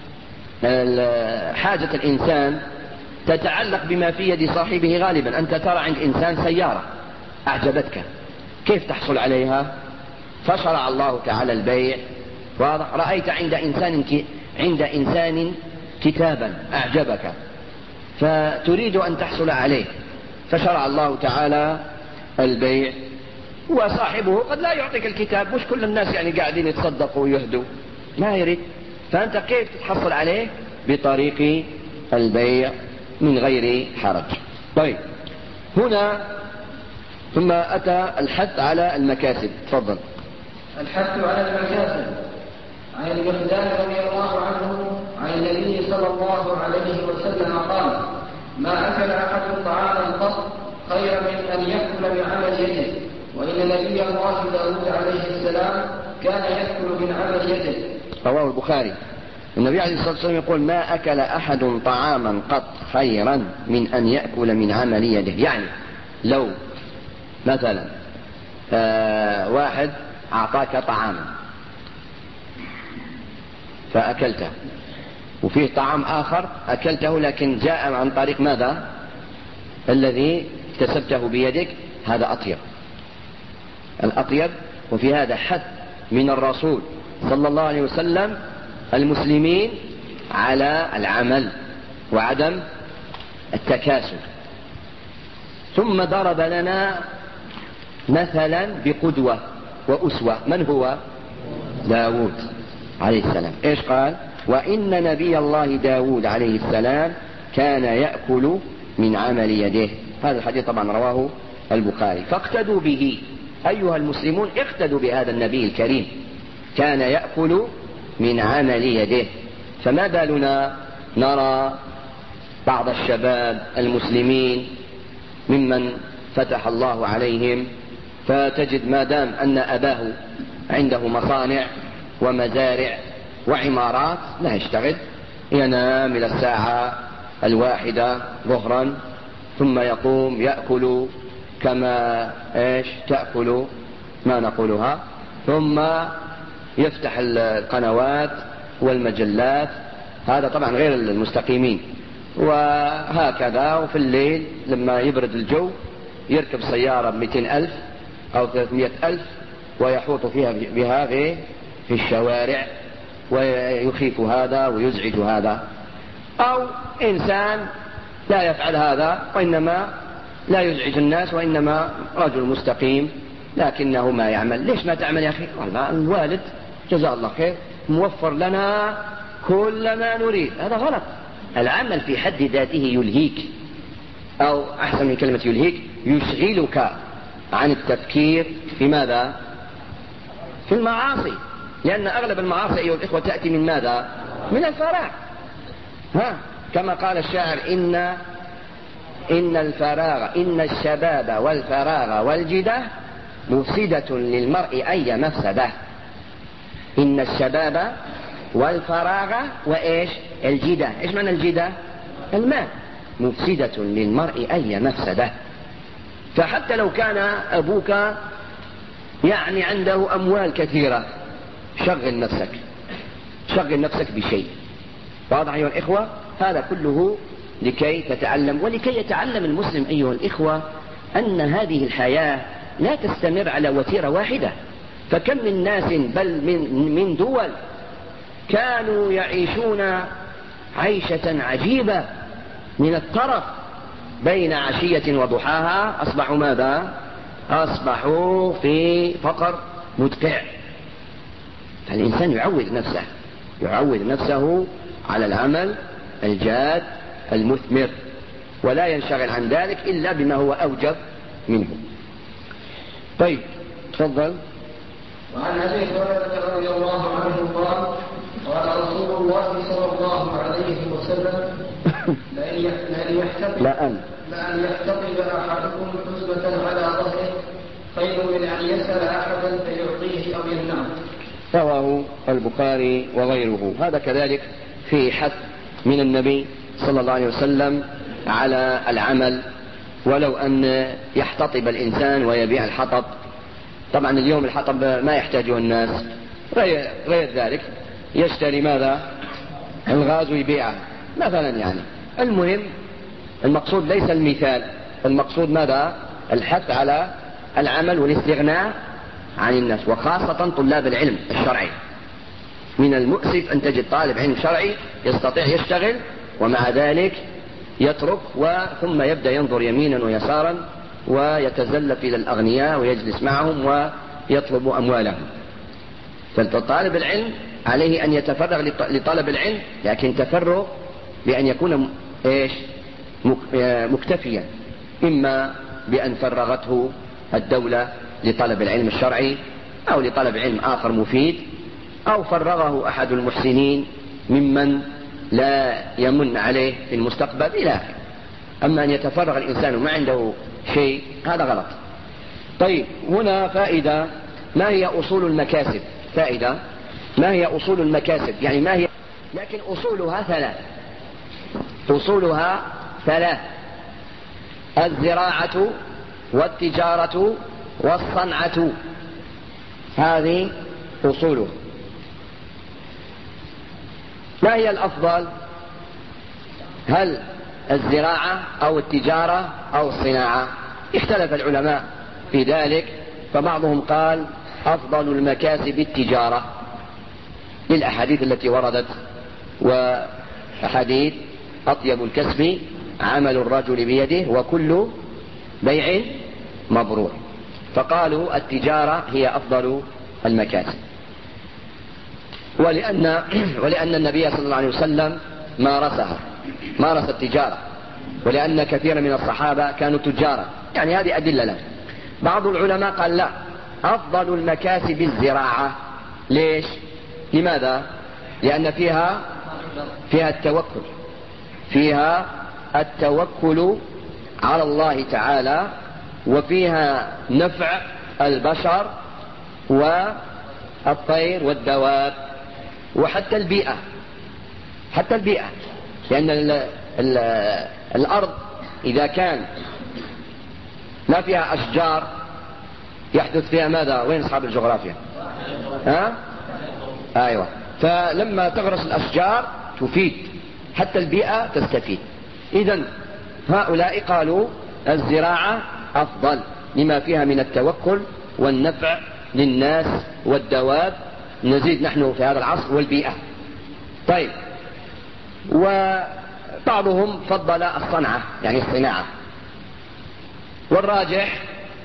حاجة الإنسان تتعلق بما في يد صاحبه غالبا. أنت ترى عند إنسان سيارة أعجبتك، كيف تحصل عليها؟ فشرع الله تعالى البيع. واضح؟ رأيت عند إنسان عند إنسان كتابا أعجبك فتريد أن تحصل عليه، فشرع الله تعالى البيع. وصاحبه قد لا يعطيك الكتاب، مش كل الناس يعني قاعدين يتصدقوا ويهدوا، ما يريد، فأنت كيف تتحصل عليه؟ بطريق البيع من غير حرج. طيب هنا ثم أتى الحث على المكاسب. تفضل. الحث على المكاسب. عن المقداد رضي الله عنه عن النبي صلى الله عليه وسلم قال: ما أكل أحد طعاما قط خير من أن يأكل من عمل يده، وإن نبي الله داود عليه السلام كان يأكل من عمل يده. رواه البخاري. النبي عليه الصلاة والسلام يقول: ما أكل أحد طعاما قط خيرا من أن يأكل من عمل يده. يعني لو مثلا آه واحد أعطاك طعاما فأكلته، وفيه طعام آخر أكلته لكن جاء عن طريق ماذا؟ الذي اكتسبته بيدك، هذا أطيب الأطيب. وفي هذا حث من الرسول صلى الله عليه وسلم المسلمين على العمل وعدم التكاسل. ثم ضرب لنا مثلا بقدوة وأسوة. من هو؟ داود عليه السلام. إيش قال؟ وإن نبي الله داود عليه السلام كان يأكل من عمل يده. هذا الحديث طبعا رواه البخاري. فاقتدوا به أيها المسلمون، اقتدوا بهذا النبي الكريم، كان يأكل من عمل يده. فما بالنا نرى بعض الشباب المسلمين ممن فتح الله عليهم، فتجد ما دام أن أباه عنده مصانع ومزارع وعمارات لا يشتغل، ينام إلى الساعة الواحدة ظهرا ثم يقوم يأكل كما إيش تأكل ما نقولها، ثم يفتح القنوات والمجلات. هذا طبعا غير المستقيمين. وهكذا وفي الليل لما يبرد الجو يركب سيارة بمئتين ألف أو ثلاثمائة ألف ويحوط فيها بها في الشوارع ويخيف هذا ويزعج هذا. أو إنسان لا يفعل هذا وإنما لا يزعج الناس وإنما رجل مستقيم لكنه ما يعمل. ليش ما تعمل يا أخي؟ والله الوالد جزاه الله خير موفر لنا كل ما نريد. هذا غلط. العمل في حد ذاته يلهيك، أو أحسن من كلمة يلهيك يشغلك عن التفكير في ماذا؟ في المعاصي. لأن أغلب المعاصي أيها الإخوة تأتي من ماذا؟ من الفراغ. ها كما قال الشاعر: إن إن الفراغ إن الشباب والفراغ والجدة مفسدة للمرء أي مفسدة. إن الشباب والفراغ وإيش؟ الجدة. إيش معنى الجدة؟ المال. مفسدة للمرء أي مفسدة. فحتى لو كان أبوك يعني عنده أموال كثيرة، شغل نفسك شغل نفسك بشيء. واضح أيها الإخوة؟ هذا كله لكي تتعلم، ولكي يتعلم المسلم أيها الإخوة أن هذه الحياة لا تستمر على وتيرة واحدة. فكم من ناس بل من, من دول كانوا يعيشون عيشة عجيبة من الطرف بين عشية وضحاها، أصبحوا ماذا؟ أصبحوا في فقر مدقع. فالإنسان يعود نفسه يعود نفسه على العمل الجاد المثمر، ولا ينشغل عن ذلك إلا بما هو أوجب منه. طيب تفضل. وعن أبي هريرة رضي الله عنه قال: قال رسول الله صلى الله عليه وسلم: لأن يحتطب لأن لأن يحتطب أحدكم حزمة على ظهره خير من أن يسأل أحدا فيعطيه أو يمنعه. رواه البخاري وغيره. هذا كذلك في حث من النبي صلى الله عليه وسلم على العمل، ولو أن يحتطب الإنسان ويبيع الحطب. طبعا اليوم الحطب ما يحتاجه الناس، غير, غير ذلك يشتري ماذا؟ الغاز ويبيعه مثلا. يعني المهم المقصود ليس المثال، المقصود ماذا؟ الحث على العمل والاستغناء عن الناس، وخاصة طلاب العلم الشرعي. من المؤسف أن تجد طالب علم شرعي يستطيع يشتغل ومع ذلك يترك وثم يبدأ ينظر يمينا ويسارا ويتزلف إلى الأغنياء ويجلس معهم ويطلب أموالهم. فطالب العلم عليه أن يتفرغ لطلب العلم، لكن تفرغ بأن يكون إيش؟ مكتفيا إما بأن فرغته الدولة لطلب العلم الشرعي أو لطلب علم آخر مفيد، أو فرغه أحد المحسنين ممن لا يمن عليه في المستقبل إلى آخره. أما أن يتفرغ الإنسان وما عنده شيء هذا غلط. طيب، هنا فائدة: ما هي أصول المكاسب؟ فائدة: ما هي أصول المكاسب؟ يعني ما هي، لكن أصولها ثلاث. أصولها ثلاث: الزراعة والتجارة والصنعة، هذه أصوله. ما هي الأفضل؟ هل الزراعة أو التجارة أو الصناعة؟ اختلف العلماء في ذلك، فبعضهم قال أفضل المكاسب التجارة للأحاديث التي وردت، وحديث أطيب الكسب عمل الرجل بيده وكل بيع مبرور، فقالوا التجارة هي أفضل المكاسب. ولأن, ولأن النبي صلى الله عليه وسلم مارسها، مارس التجارة، ولأن كثيرا من الصحابة كانوا تجارا، يعني هذه أدلة له. بعض العلماء قال لا، أفضل المكاسب الزراعة. ليش؟ لماذا؟ لأن فيها فيها التوكل، فيها التوكل على الله تعالى، وفيها نفع البشر والطير والدواب وحتى البيئة، حتى البيئة، لأن ال ال الأرض إذا كان ما فيها أشجار يحدث فيها ماذا؟ وين أصحاب الجغرافيا؟ ها؟ أيوة. فلما تغرس الأشجار تفيد، حتى البيئة تستفيد. إذن هؤلاء قالوا الزراعة أفضل لما فيها من التوكل والنفع للناس والدواب، نزيد نحن في هذا العصر، والبيئة. طيب، وبعضهم فضل الصنعة يعني الصناعة، والراجح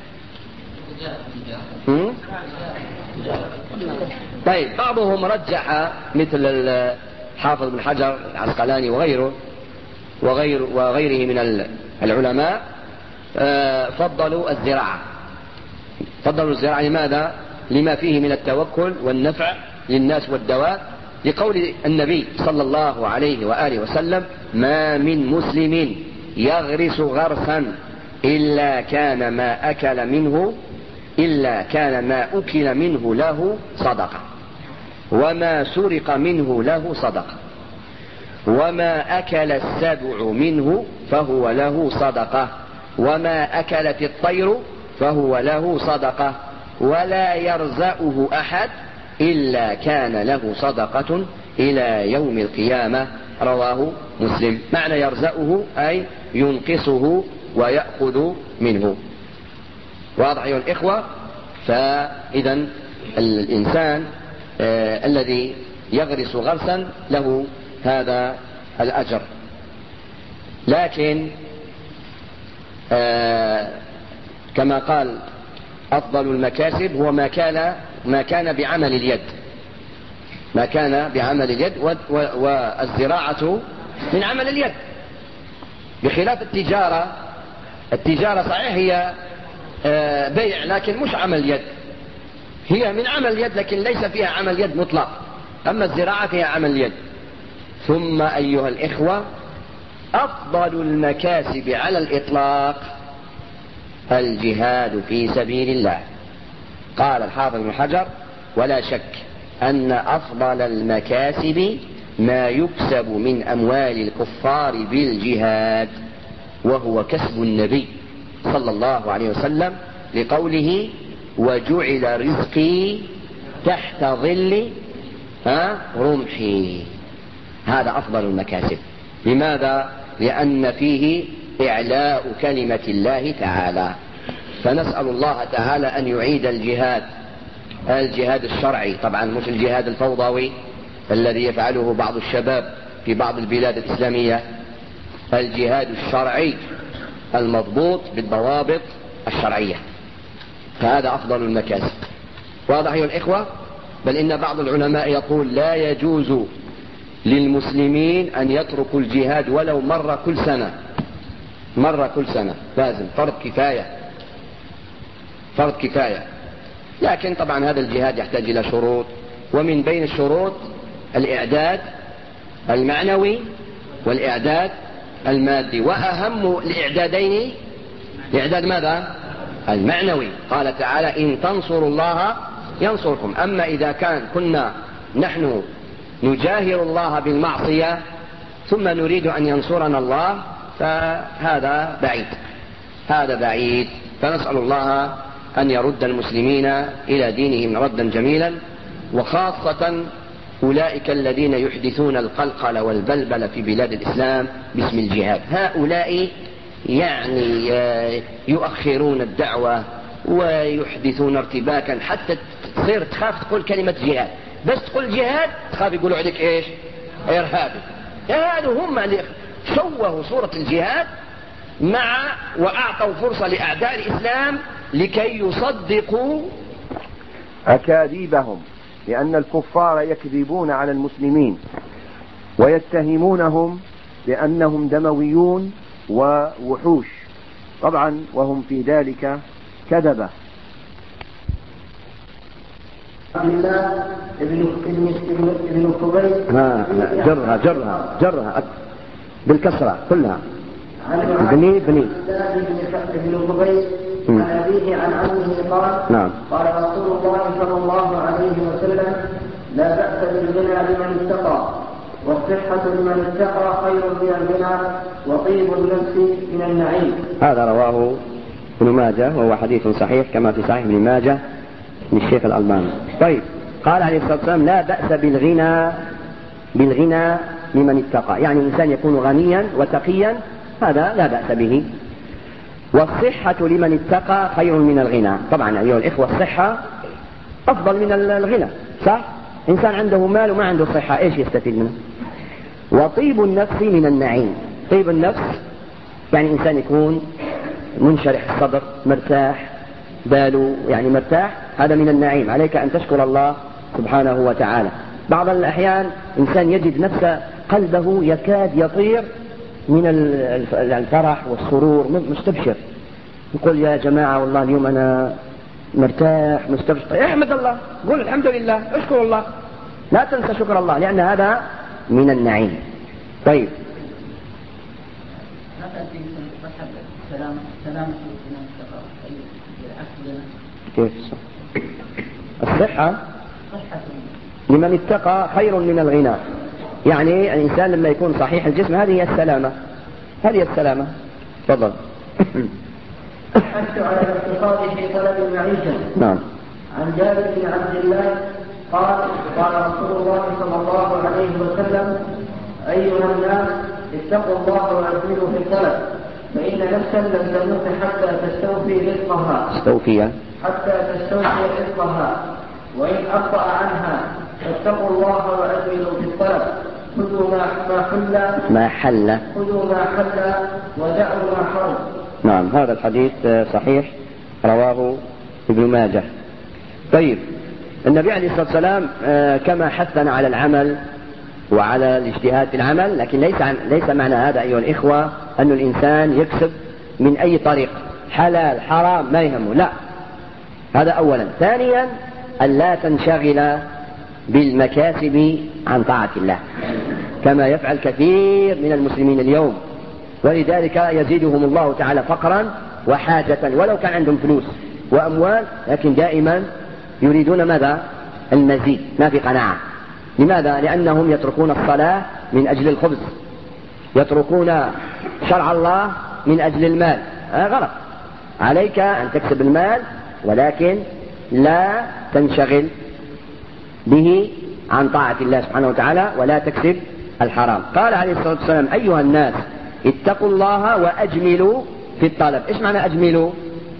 طيب بعضهم رجح مثل الحافظ بن حجر العسقلاني وغيره وغير وغيره من العلماء فضلوا الزراعة، فضلوا الزراعة. لماذا؟ لما فيه من التوكل والنفع للناس والدواب، لقول النبي صلى الله عليه وآله وسلم: ما من مسلم يغرس غرسا إلا كان ما أكل منه إلا كان ما أكل منه له صدقة، وما سرق منه له صدقة، وما أكل السبع منه فهو له صدقة، وما أكلت الطير فهو له صدقة، ولا يرزقه أحد إلا كان له صدقة إلى يوم القيامة. رواه مسلم. معنى يرزقه أي ينقصه ويأخذ منه. واضح أيها الإخوة؟ فإذا الإنسان آه الذي يغرس غرسا له هذا الأجر، لكن آه كما قال أفضل المكاسب هو ما كان ما كان بعمل اليد، ما كان بعمل اليد، والزراعة من عمل اليد، بخلاف التجارة. التجارة صحيح هي بيع لكن مش عمل يد، هي من عمل اليد لكن ليس فيها عمل يد مطلق، أما الزراعة فيها عمل يد. ثم أيها الإخوة، أفضل المكاسب على الإطلاق الجهاد في سبيل الله. قال الحافظ ابن حجر: ولا شك أن أفضل المكاسب ما يكسب من أموال الكفار بالجهاد، وهو كسب النبي صلى الله عليه وسلم لقوله: وجعل رزقي تحت ظل رمحي. هذا أفضل المكاسب. لماذا؟ لأن فيه إعلاء كلمة الله تعالى. فنسأل الله تعالى أن يعيد الجهاد، الجهاد الشرعي، طبعا مش الجهاد الفوضوي الذي يفعله بعض الشباب في بعض البلاد الإسلامية، الجهاد الشرعي المضبوط بالضوابط الشرعية، فهذا أفضل المكاسب. واضح أيها الإخوة؟ بل إن بعض العلماء يقول لا يجوز للمسلمين أن يتركوا الجهاد ولو مرة كل سنة، مرة كل سنة لازم، فرض كفاية، فرض كفاية. لكن طبعا هذا الجهاد يحتاج إلى شروط، ومن بين الشروط الإعداد المعنوي والإعداد المادي، وأهم الإعدادين الإعداد ماذا؟ المعنوي. قال تعالى إن تنصروا الله ينصركم. أما إذا كان كنا نحن نجاهر الله بالمعصية ثم نريد أن ينصرنا الله فهذا بعيد، هذا بعيد. فنسأل الله أن يرد المسلمين إلى دينهم ردا جميلا، وخاصة أولئك الذين يحدثون القلقل والبلبل في بلاد الإسلام باسم الجهاد. هؤلاء يعني يؤخرون الدعوة ويحدثون ارتباكا حتى تصير تخاف تقول كلمة جهاد، بس تقول جهاد تخاف يقولوا عليك إيش؟ إرهابي. هذا هم اللي شوهوا صورة الجهاد مع وأعطوا فرصة لأعداء الإسلام لكي يصدقوا أكاذيبهم، لأن الكفار يكذبون على المسلمين ويتهمونهم بأنهم دمويون ووحوش، طبعا وهم في ذلك كذبة. ابن ابن ابن خبيب ها جرها جرها جرها بالكسرة كلها. بني بني ابن خبيب عن أبيه عن عمه قال نعم. قال رسول الله صلى الله عليه وسلم لا بأس بالغنى لمن اتقى، والصحة لمن اتقى خير من الغنى، وطيب النفس من النعيم. هذا رواه ابن ماجه وهو حديث صحيح كما في صحيح ابن ماجه للشيخ الألباني. طيب قال عليه الصلاة والسلام لا بأس بالغنى بالغنى لمن اتقى، يعني الإنسان يكون غنيا وتقيا هذا لا بأس به. والصحة لمن اتقى خير من الغنى. طبعا أيها الإخوة الصحة أفضل من الغنى، صح؟ إنسان عنده مال وما عنده صحة إيش يستفيد منه؟ وطيب النفس من النعيم. طيب النفس يعني إنسان يكون منشرح الصدر مرتاح باله يعني مرتاح، هذا من النعيم. عليك أن تشكر الله سبحانه وتعالى. بعض الأحيان إنسان يجد نفسه قلبه يكاد يطير من الفرح والسرور مستبشر، يقول يا جماعة والله اليوم أنا مرتاح مستبشر. احمد الله، قول الحمد لله، اشكر الله، لا تنسى شكر الله، لأن هذا من النعيم. طيب كيف الصحة لمن اتقى خير من الغنى، يعني الإنسان لما يكون صحيح الجسم هذه هي السلامة، هذه السلامة. تفضل. حث على الاقتصاد في طلب المعيشة. نعم. عن جابر بن عبد الله قال قال رسول الله صلى الله عليه وسلم أيها الناس اتقوا الله وأجملوا في الطلب، فإن نفسا لن تموت حتى تستوفي رزقها استوفي حتى تستوفي رزقها، وإن أخطأ عنها فاتقوا الله وأجملوا في الطلب، خذوا ما حل ما حل خذوا ما حل ودعوا ما حرم. نعم، هذا الحديث صحيح رواه ابن ماجه. طيب النبي عليه الصلاة والسلام كما حثنا على العمل وعلى الاجتهاد في العمل، لكن ليس عن ليس معنى هذا أيها الإخوة أن الإنسان يكسب من أي طريق، حلال حرام ما يهمه، لا، هذا أولا. ثانيا أن لا تنشغل بالمكاسب عن طاعة الله كما يفعل كثير من المسلمين اليوم، ولذلك يزيدهم الله تعالى فقرا وحاجة، ولو كان عندهم فلوس وأموال لكن دائما يريدون ماذا؟ المزيد، ما في قناعة. لماذا؟ لأنهم يتركون الصلاة من أجل الخبز، يتركون شرع الله من أجل المال. هذا غلط. عليك أن تكسب المال ولكن لا تنشغل به عن طاعة الله سبحانه وتعالى، ولا تكسب الحرام. قال عليه الصلاة والسلام أيها الناس اتقوا الله وأجملوا في الطلب. إيش معنى أجملوا؟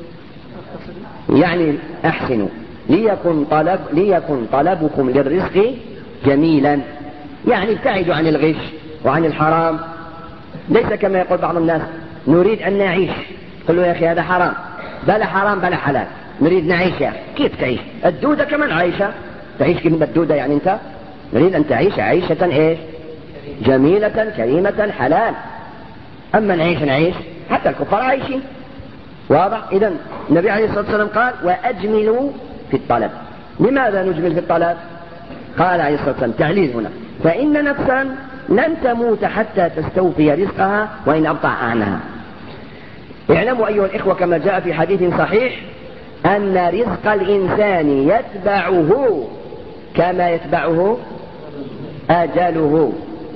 يعني أحسنوا، ليكن طلب ليكن طلبكم للرزق جميلا، يعني ابتعدوا عن الغش وعن الحرام. ليس كما يقول بعض الناس نريد أن نعيش، قل له يا أخي هذا حرام، بلا حرام بلا حلال، نريد نعيش. يا كيف تعيش؟ الدودة كمان عايشة، تعيش كلمة الدودة يعني أنت نريد أن تعيش عيشة إيش؟ جميلة كريمة حلال. أما نعيش نعيش حتى الكفار عايشين. واضح؟ إذن النبي عليه الصلاة والسلام قال وأجملوا في الطلب. لماذا نجمل في الطلب؟ قال عليه الصلاة والسلام تعليل هنا فإن نفسا لن تموت حتى تستوفي رزقها وإن أبطأ عنها. اعلموا أيها الإخوة كما جاء في حديث صحيح أن رزق الإنسان يتبعه كما يتبعه أجله.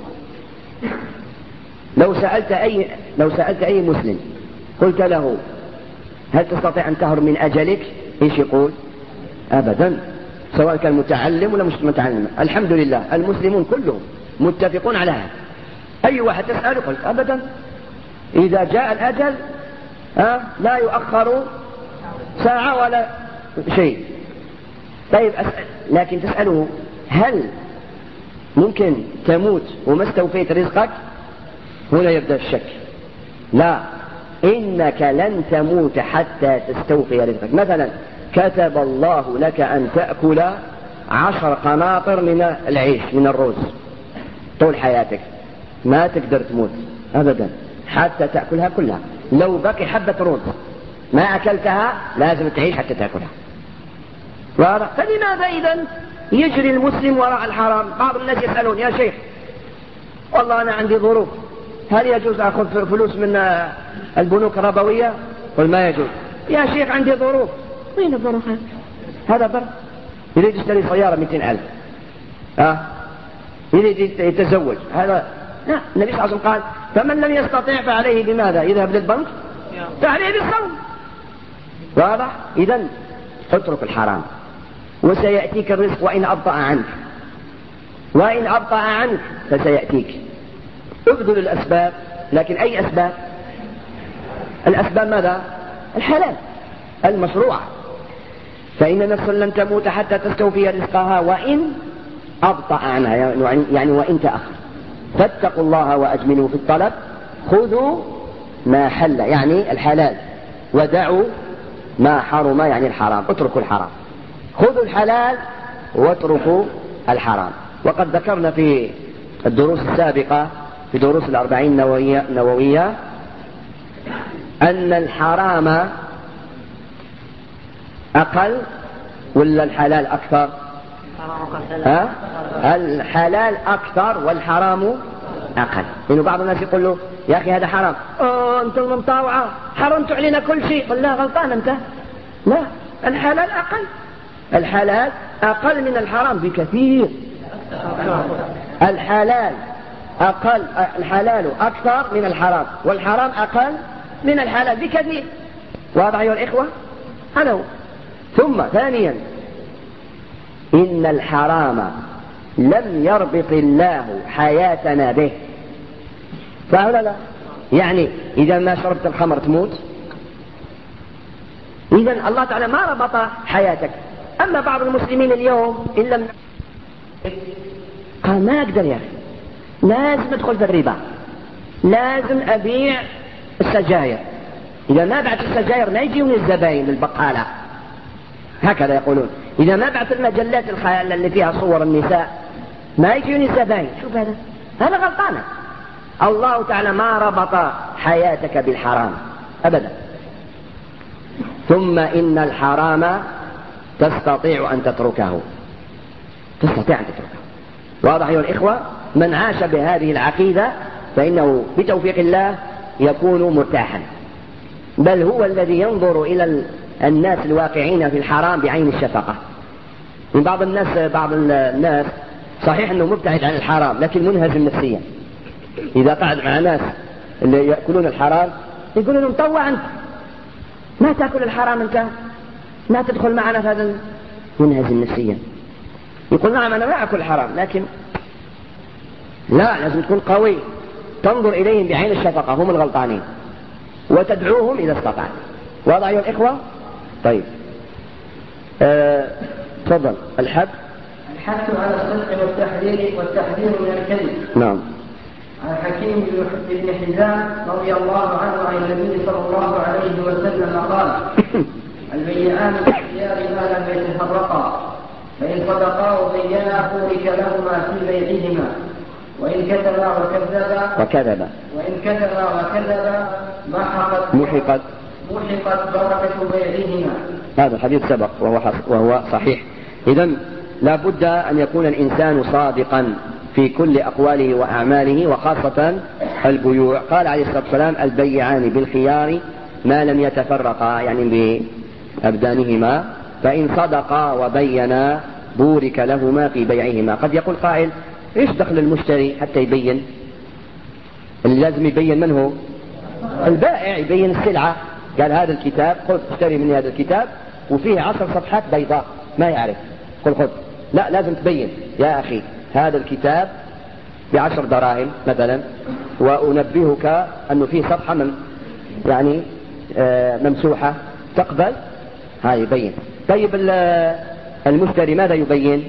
لو سألت أي, لو سألت أي مسلم قلت له هل تستطيع أن تهرب من أجلك؟ إيش يقول؟ أبدا، سواء كان متعلم ولا مش متعلم. الحمد لله المسلمون كلهم متفقون على هذا. أي واحد تسأله قلت أبدا، إذا جاء الأجل أه لا يؤخر ساعة ولا شيء. طيب أسأل، لكن تسأله هل ممكن تموت وما استوفيت رزقك؟ هنا يبدأ الشك. لا، إنك لن تموت حتى تستوفي رزقك. مثلا كتب الله لك أن تأكل عشر قناطر من العيش من الرز طول حياتك، ما تقدر تموت أبدا حتى تأكلها كلها. لو بقي حبة رز ما أكلتها لازم تعيش حتى تأكلها. فلماذا إذن يجري المسلم وراء الحرام؟ بعض الناس يسألون يا شيخ والله أنا عندي ظروف، هل يجوز أخذ فلوس من البنوك الربوية؟ قل ما يجوز. يا شيخ عندي ظروف. وين الظروف؟ هذا بر يريد يشتري سيارة مئتين ألف، أه؟ يريد يتزوج، هذا لا. النبي صلى الله عليه وسلم قال فمن لم يستطيع فعليه بماذا؟ يذهب للبنك فعليه بالصوم. واضح؟ إذن اترك الحرام وسيأتيك الرزق وإن أبطأ عنك، وإن أبطأ عنك فسيأتيك. ابذل الأسباب، لكن أي أسباب؟ الأسباب ماذا؟ الحلال المشروع. فإن نفسا لن تموت حتى تستوفي رزقها وإن أبطأ عنها، يعني وإن تأخر. فاتقوا الله وأجملوا في الطلب، خذوا ما حل يعني الحلال ودعوا ما حرم يعني الحرام. اتركوا الحرام، خذوا الحلال واتركوا الحرام. وقد ذكرنا في الدروس السابقة في دروس الأربعين النووية, النووية أن الحرام أقل ولا الحلال أكثر؟ ها؟ الحلال أكثر والحرام أقل. إنه بعض الناس يقول له يا أخي هذا حرام، أوه أنت المطاوعة حرمت علينا كل شيء. قل لا، غلطان أنت. لا، الحلال أقل، الحلال أقل من الحرام بكثير. الحلال أقل، الحلال أكثر من الحرام، والحرام أقل من الحلال بكثير. واضح أيها الإخوة؟ هذا هو. ثم ثانيا إن الحرام لم يربط الله حياتنا به. فهذا لا يعني إذا ما شربت الخمر تموت، إذن الله تعالى ما ربط حياتك. أما بعض المسلمين اليوم إن لم قال ما أقدر يا أخي، لازم أدخل في الربا، لازم أبيع السجاير، إذا ما بعت السجاير ما يجيوني الزباين للبقالة. هكذا يقولون. إذا ما بعت المجلات الخيال اللي فيها صور النساء ما يجيوني الزباين. شوف هذا، هذا غلطانة. الله تعالى ما ربط حياتك بالحرام أبدا. ثم إن الحرام تستطيع أن تتركه، تستطيع أن تتركه. واضح أيها الإخوة؟ من عاش بهذه العقيدة فإنه بتوفيق الله يكون مرتاحا، بل هو الذي ينظر إلى الناس الواقعين في الحرام بعين الشفقة. من بعض الناس بعض الناس صحيح أنه مبتعد عن الحرام لكن منهزم نفسيا. إذا قعد مع ناس اللي يأكلون الحرام يقولون لهم طوع أنت، ما تأكل الحرام أنت، ما تدخل معنا في هذا. منهزم نفسيا يقول نعم أنا ما أكل الحرام، لكن لا، لازم تكون قوي، تنظر إليهم بعين الشفقة، هم الغلطانين، وتدعوهم إذا استطعت. واضح أيها الإخوة؟ طيب أه... تفضل. الحد الحث على الصدق والتحذير والتحذير من الكذب. نعم. عن حكيم بن حزام رضي الله عنه عن النبي صلى الله عليه وسلم قال البيعان بالخيار ما لم يتفرقا، فإن صدقا وبينا بورك لهما في بيعهما، وإن كتب وكذب وكذب وإن كتب وكذب محقت محقت محقت بركة بيعهما. هذا الحديث سبق وهو, وهو صحيح. إذن لا بد أن يكون الإنسان صادقا في كل أقواله وأعماله وخاصة البيوع. قال عليه الصلاة والسلام البيعان بالخيار ما لم يتفرقا، يعني بأبدانهما، فإن صدقا وبينا بورك لهما في بيعهما. قد يقول قائل إيش دخل المشتري حتى يبين؟ اللي لازم يبين من هو؟ البائع يبين السلعة. قال هذا الكتاب خذ اشتري مني هذا الكتاب وفيه عشر صفحات بيضاء ما يعرف، قل خذ. لا، لازم تبين يا أخي هذا الكتاب بعشر دراهم مثلا، وأنبهك أنه فيه صفحة من يعني ممسوحة، تقبل؟ هاي يبين. طيب المشتري ماذا يبين؟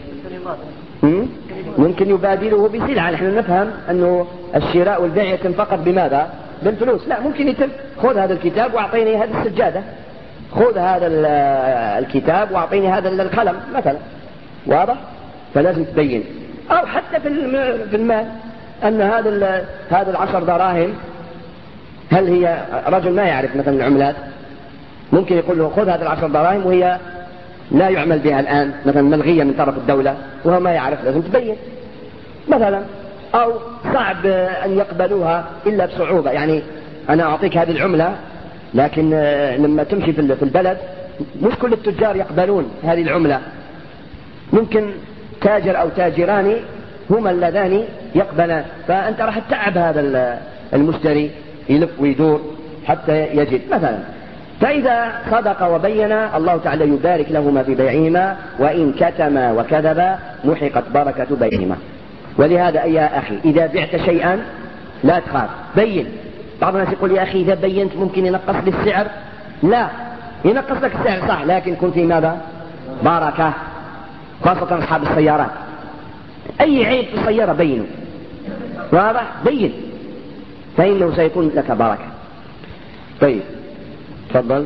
ممكن يبادله بسلعة. نحن نفهم أنه الشراء والبيع يتم فقط بماذا؟ بالفلوس. لا، ممكن يتم خذ هذا الكتاب وأعطيني هذه السجادة، خذ هذا الكتاب وأعطيني هذا القلم مثلا. واضح؟ فلازم تبين. أو حتى في المال أن هذا هذا العشر دراهم هل هي رجل ما يعرف مثلا العملات، ممكن يقول له خذ هذه العشر دراهم وهي لا يعمل بها الآن مثلا ملغية من طرف الدولة وهو ما يعرف، لازم تبين مثلا. أو صعب أن يقبلوها إلا بصعوبة، يعني أنا أعطيك هذه العملة لكن لما تمشي في البلد مش كل التجار يقبلون هذه العملة، ممكن تاجر أو تاجران هما اللذان يقبلان، فأنت راح تتعب هذا المشتري يلف ويدور حتى يجد مثلا. فإذا صدق وبين الله تعالى يبارك لهما في بيعهما، وإن كتما وكذبا محقت بركة بيعهما. ولهذا يا أخي إذا بعت شيئا لا تخاف، بين. بعض الناس يقول يا أخي إذا بينت ممكن ينقص لي السعر. لا، ينقص لك السعر صح، لكن كن في ماذا؟ بركة، خاصة أصحاب السيارات. أي عيب في السيارة بينه، واضح؟ بين، فإنه سيكون لك بركة. طيب تفضل.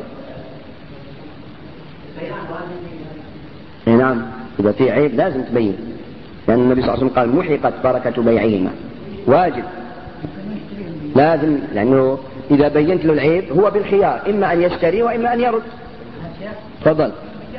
نعم، إذا في عيب لازم تبين، لأن النبي صلى الله عليه وسلم قال محقت بركة بيعهما، واجب لازم، لأنه إذا بينت له العيب هو بالخيار، إما أن يشتري وإما أن يرد. تفضل.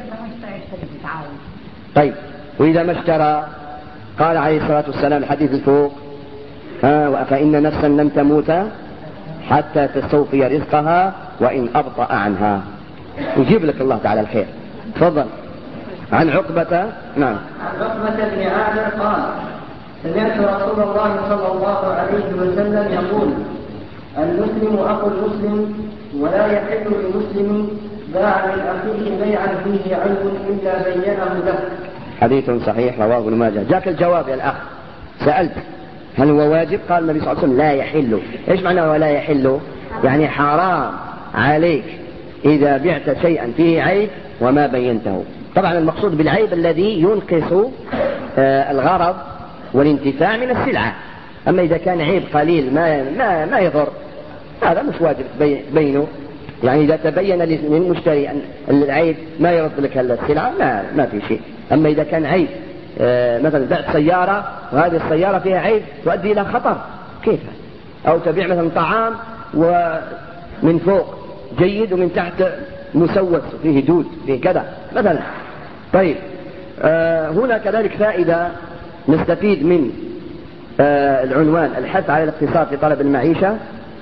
طيب، وإذا ما اشترى قال عليه الصلاة والسلام الحديث الفوق ها فإن نفسا لن تموت حتى تستوفي رزقها وإن أبطأ عنها، يجيب لك الله تعالى الخير. تفضل. عن عقبة. نعم. عن عقبة بن عامر قال سمعت رسول الله صلى الله عليه وسلم يقول المسلم أخو المسلم ولا يحل لمسلم باع من أخيه بيعا فيه عيب إلا بينه له. حديث صحيح رواه ابن ماجه. جاك الجواب يا الأخ، سألت هل هو واجب؟ قال النبي صلى الله عليه وسلم لا يحل. إيش معنى ولا يحل؟ يعني حرام عليك إذا بعت شيئا فيه عيب وما بينته. طبعا المقصود بالعيب الذي ينقص آه الغرض والانتفاع من السلعة. أما إذا كان عيب قليل ما ما ما يضر، هذا مش واجب تبينه. يعني إذا تبين للمشتري أن العيب ما يرد لك السلعة ما ما في شيء. أما إذا كان عيب آه مثلا بعت سيارة وهذه السيارة فيها عيب تؤدي إلى خطر، كيف؟ أو تبيع مثلا طعام ومن فوق جيد ومن تحت مسوس فيه دود فيه كذا مثلا. طيب آه هنا كذلك فائدة نستفيد من آه العنوان الحث على الاقتصاد في طلب المعيشة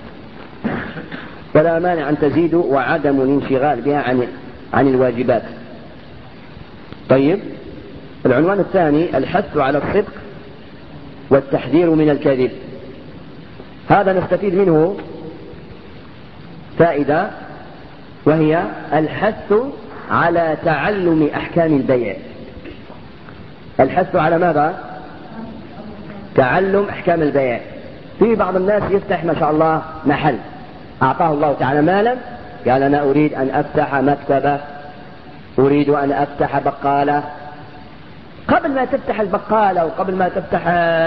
ولا مانع أن تزيد وعدم الانشغال بها عن عن الواجبات. طيب العنوان الثاني الحث على الصدق والتحذير من الكذب. هذا نستفيد منه فائدة وهي الحث على تعلم أحكام البيع. الحث على ماذا؟ تعلم أحكام البيع. في بعض الناس يفتح ما شاء الله محل، أعطاه الله تعالى مالا، قال أنا أريد أن أفتح مكتبة، أريد أن أفتح بقالة. قبل ما تفتح البقالة وقبل ما تفتح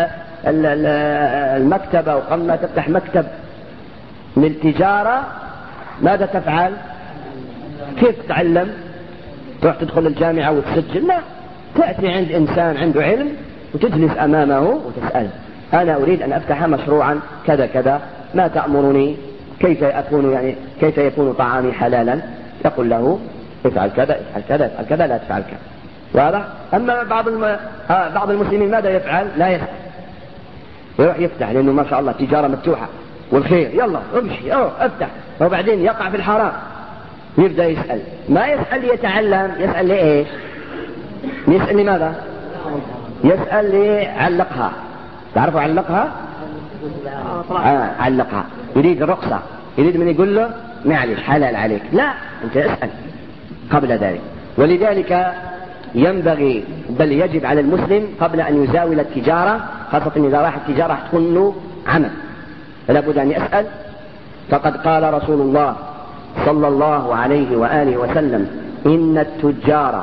المكتبة وقبل ما تفتح مكتب للتجارة ماذا تفعل؟ كيف تتعلم؟ تروح تدخل الجامعة وتسجل؟ لا، تأتي عند إنسان عنده علم وتجلس أمامه وتسأل أنا أريد أن أفتح مشروعا كذا كذا، ما تأمرني؟ كيف أكون يعني كيف يكون طعامي حلالا؟ يقول له افعل كذا افعل كذا افعل كذا لا تفعل كذا. واضح؟ أما بعض الم... آه بعض المسلمين ماذا يفعل؟ لا يسأل، يروح يفتح لأنه ما شاء الله تجارة مفتوحة والخير، يلا امشي أو افتح، وبعدين يقع في الحرام يبدأ يسأل. ما يسأل ليتعلم، يسأل لإيش؟ يسأل لماذا؟ يسأل ليعلقها. تعرفوا علقها؟ آه علقها، يريد الرخصة، يريد من يقول له معلش حلال عليك. لا، أنت اسأل قبل ذلك. ولذلك ينبغي بل يجب على المسلم قبل أن يزاول التجارة، خاصة إذا راح التجارة تكون له عمل، فلا بد أن يسأل. فقد قال رسول الله صلى الله عليه وآله وسلم: إن التجار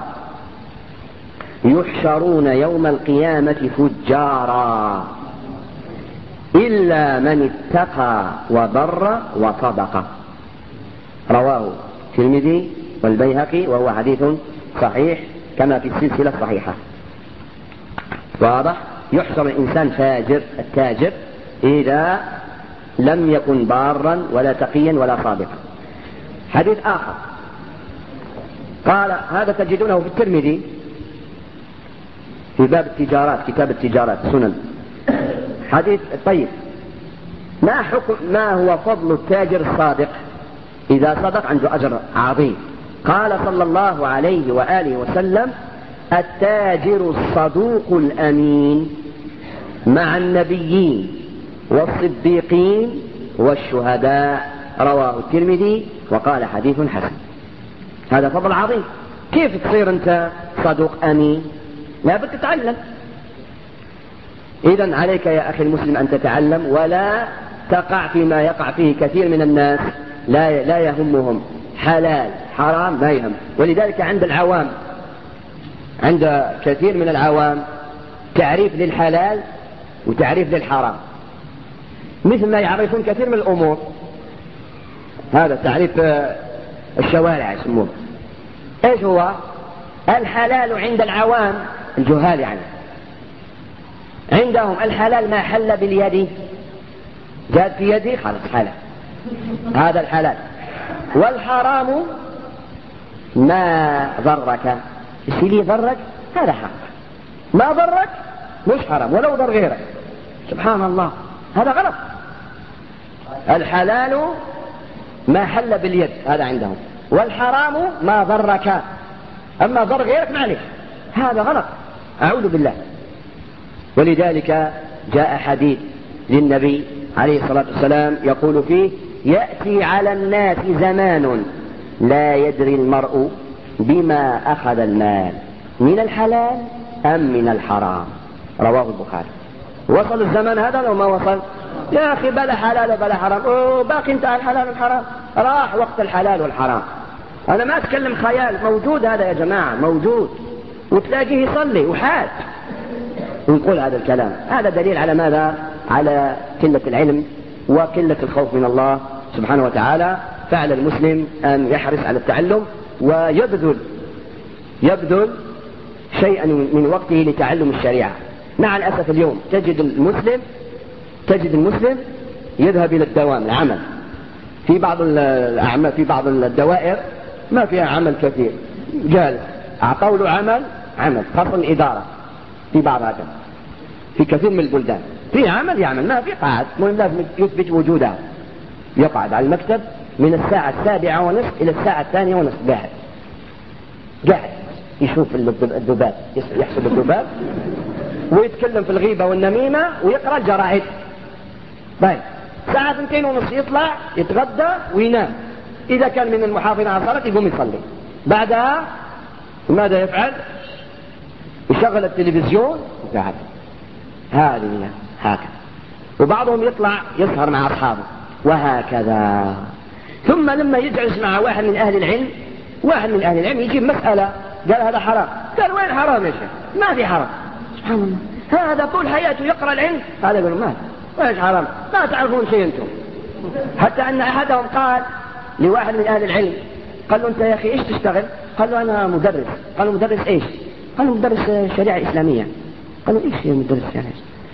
يحشرون يوم القيامة فجارا إلا من اتقى وبر وصدق. رواه الترمذي والبيهقي وهو حديث صحيح كما في السلسلة الصحيحة. واضح؟ يحشر الإنسان فاجر التاجر إذا لم يكن بارا ولا تقيا ولا صادقا. حديث آخر قال، هذا تجدونه في الترمذي في باب التجارات، كتاب التجارات سنن. حديث طيب، ما حكم ما هو فضل التاجر الصادق؟ إذا صدق عنده أجر عظيم. قال صلى الله عليه وآله وسلم: التاجر الصدوق الأمين مع النبيين والصديقين والشهداء. رواه الترمذي وقال حديث حسن. هذا فضل عظيم. كيف تصير أنت صدوق أمين؟ لا بد تتعلم. إذن عليك يا أخي المسلم أن تتعلم ولا تقع فيما يقع فيه كثير من الناس، لا لا يهمهم حلال حرام، ما يهم. ولذلك عند العوام، عند كثير من العوام، تعريف للحلال وتعريف للحرام، مثل ما يعرفون كثير من الأمور. هذا تعريف الشوارع يسموه. ايش هو الحلال عند العوام الجهال؟ يعني عندهم الحلال ما حل باليد، جاء في يدي خلاص حلال، هذا الحلال. والحرام ما ضرك، الشيء اللي ضرك هذا حرام، ما ضرك مش حرام ولو ضر غيرك. سبحان الله، هذا غلط. الحلال ما حل باليد هذا عندهم، والحرام ما ضرك، أما ضر غيرك معلش، هذا غلط، أعوذ بالله. ولذلك جاء حديث للنبي عليه الصلاة والسلام يقول فيه: يأتي على الناس زمان لا يدري المرء بما أخذ المال من الحلال أم من الحرام. رواه البخاري. وصل الزمان هذا لو ما وصل؟ يا أخي بلا حلال بلا حرام، أوه باقي انت على الحلال والحرام، راح وقت الحلال والحرام. أنا ما أتكلم خيال، موجود هذا يا جماعة، موجود، وتلاقيه يصلي وحاج ونقول هذا الكلام. هذا دليل على ماذا؟ على قلة العلم وقلة الخوف من الله سبحانه وتعالى. فعلى المسلم أن يحرص على التعلم ويبذل يبذل شيئا من وقته لتعلم الشريعة. مع الأسف اليوم تجد المسلم تجد المسلم يذهب إلى الدوام العمل في بعض الأعمال، في بعض الدوائر ما فيها عمل كثير، جالس أعطوا له عمل عمل خاصة الإدارة في بعض هذا، في كثير من البلدان في عمل يعمل، ما في قاعد، مهم لازم يثبت وجوده. يقعد على المكتب من الساعة السابعة ونصف إلى الساعة الثانية ونصف، قاعد قاعد يشوف الذباب، يحسب الذباب ويتكلم في الغيبة والنميمة ويقرأ الجرائد. طيب ساعة اثنتين ونصف يطلع يتغدى وينام، إذا كان من المحافظة على الصلاة يقوم يصلي. بعدها ماذا يفعل؟ يشغل التلفزيون وقاعد. هذه هكذا. وبعضهم يطلع يسهر مع أصحابه وهكذا. ثم لما يجلس مع واحد من أهل العلم، واحد من أهل العلم يجيب مسألة قال هذا حرام، قال وين حرام يا شيخ؟ ما في حرام. سبحان الله، هذا طول حياته يقرأ العلم، هذا يقول ما ويش حرام، ما تعرفون شيء أنتم. حتى أن أحدهم قال لواحد من أهل العلم، قال له أنت يا أخي إيش تشتغل؟ قال له أنا مدرس. قال له مدرس إيش؟ قال له مدرس شريعة إسلامية. قال له إيش هي مدرس شريعة؟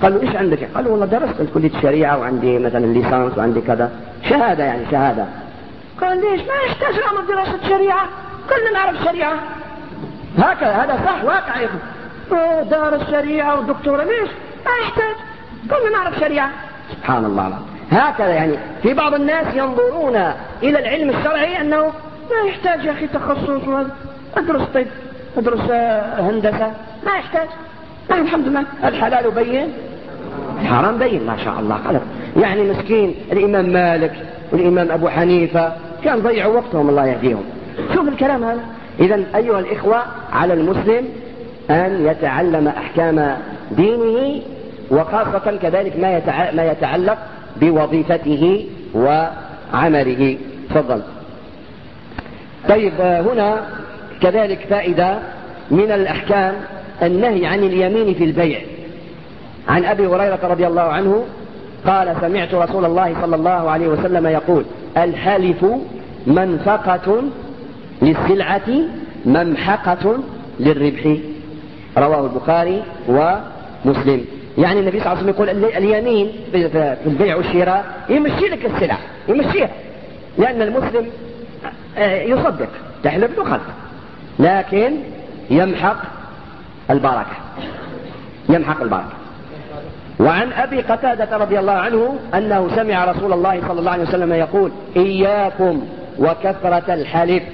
قال له إيش عندك؟ قال له والله درست كلية الشريعة وعندي مثلا ليسانس وعندي كذا، شهادة يعني شهادة. قال ليش ما يحتاج أمر دراسة شريعة، كلنا نعرف شريعة. هكذا هذا صح واقع يا أخي، دارس شريعة ودكتورة ليش ما يحتاج، كلنا نعرف شريعة. سبحان الله. هكذا يعني في بعض الناس ينظرون إلى العلم الشرعي أنه ما يحتاج يا أخي تخصص، أدرس طب أدرس هندسة، ما يحتاج. الحمد لله الحلال بين الحرام بين، ما شاء الله قدر. يعني مسكين الإمام مالك والإمام أبو حنيفة كان ضيعوا وقتهم الله يهديهم. شوف الكلام هذا. إذن أيها الإخوة على المسلم أن يتعلم أحكام دينه، وخاصة كذلك ما يتعلق بوظيفته وعمله. تفضل. طيب هنا كذلك فائدة من الأحكام النهي عن اليمين في البيع. عن أبي هريرة رضي الله عنه قال سمعت رسول الله صلى الله عليه وسلم يقول الحلف منفقة للسلعة ممحقة للربح. رواه البخاري ومسلم. يعني النبي صلى الله عليه وسلم يقول اليمين في البيع والشراء يمشي لك السلع، يمشيها، لأن المسلم يصدق تحلف له خلف، لكن يمحق البركة، يمحق البركة. وعن أبي قتادة رضي الله عنه أنه سمع رسول الله صلى الله عليه وسلم يقول إياكم وكثرة الحلف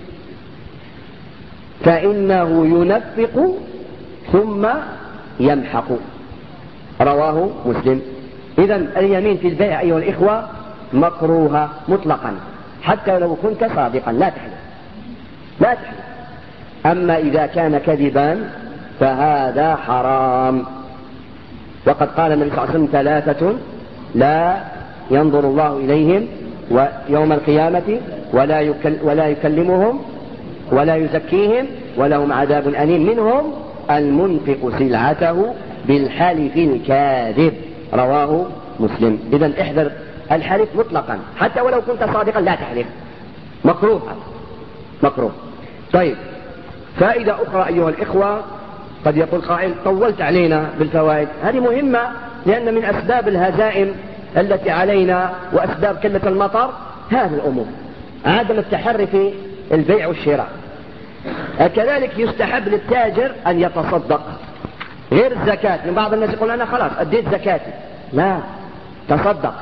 فإنه ينفق ثم يمحق. رواه مسلم. إذن اليمين في البيع أيها الإخوة مكروهة مطلقا، حتى لو كنت صادقا لا تحلف، لا تحلف. أما إذا كان كذبا فهذا حرام. وقد قال النبي صلى الله عليه وسلم ثلاثة لا ينظر الله إليهم يوم القيامة ولا, يكل ولا يكلمهم ولا يزكيهم ولهم عذاب أليم، منهم المنفق سلعته بالحلف الكاذب. رواه مسلم. إذن احذر الحلف مطلقا، حتى ولو كنت صادقا لا تحلف، مكروه مكروه. طيب فائدة أخرى أيها الإخوة، قد يقول قائل طولت علينا بالفوائد. هذه مهمة، لأن من أسباب الهزائم التي علينا وأسباب قلة المطر هذه الأمور، عدم التحري في البيع والشراء. كذلك يستحب للتاجر أن يتصدق غير الزكاة. من بعض الناس يقول أنا خلاص أديت زكاتي، لا، تصدق.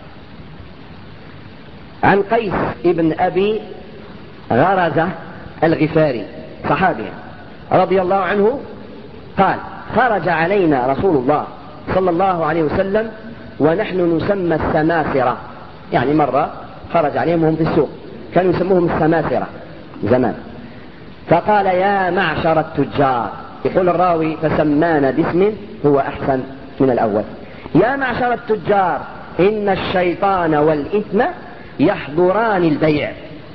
عن قيس ابن أبي غرزة الغفاري صحابي رضي الله عنه قال خرج علينا رسول الله صلى الله عليه وسلم ونحن نسمى السماسرة. يعني مرة خرج عليهم وهم في السوق، كانوا يسموهم السماسرة زمان. فقال يا معشر التجار، يقول الراوي فسمانا باسم هو أحسن من الأول. يا معشر التجار إن الشيطان والإثم يحضران البيع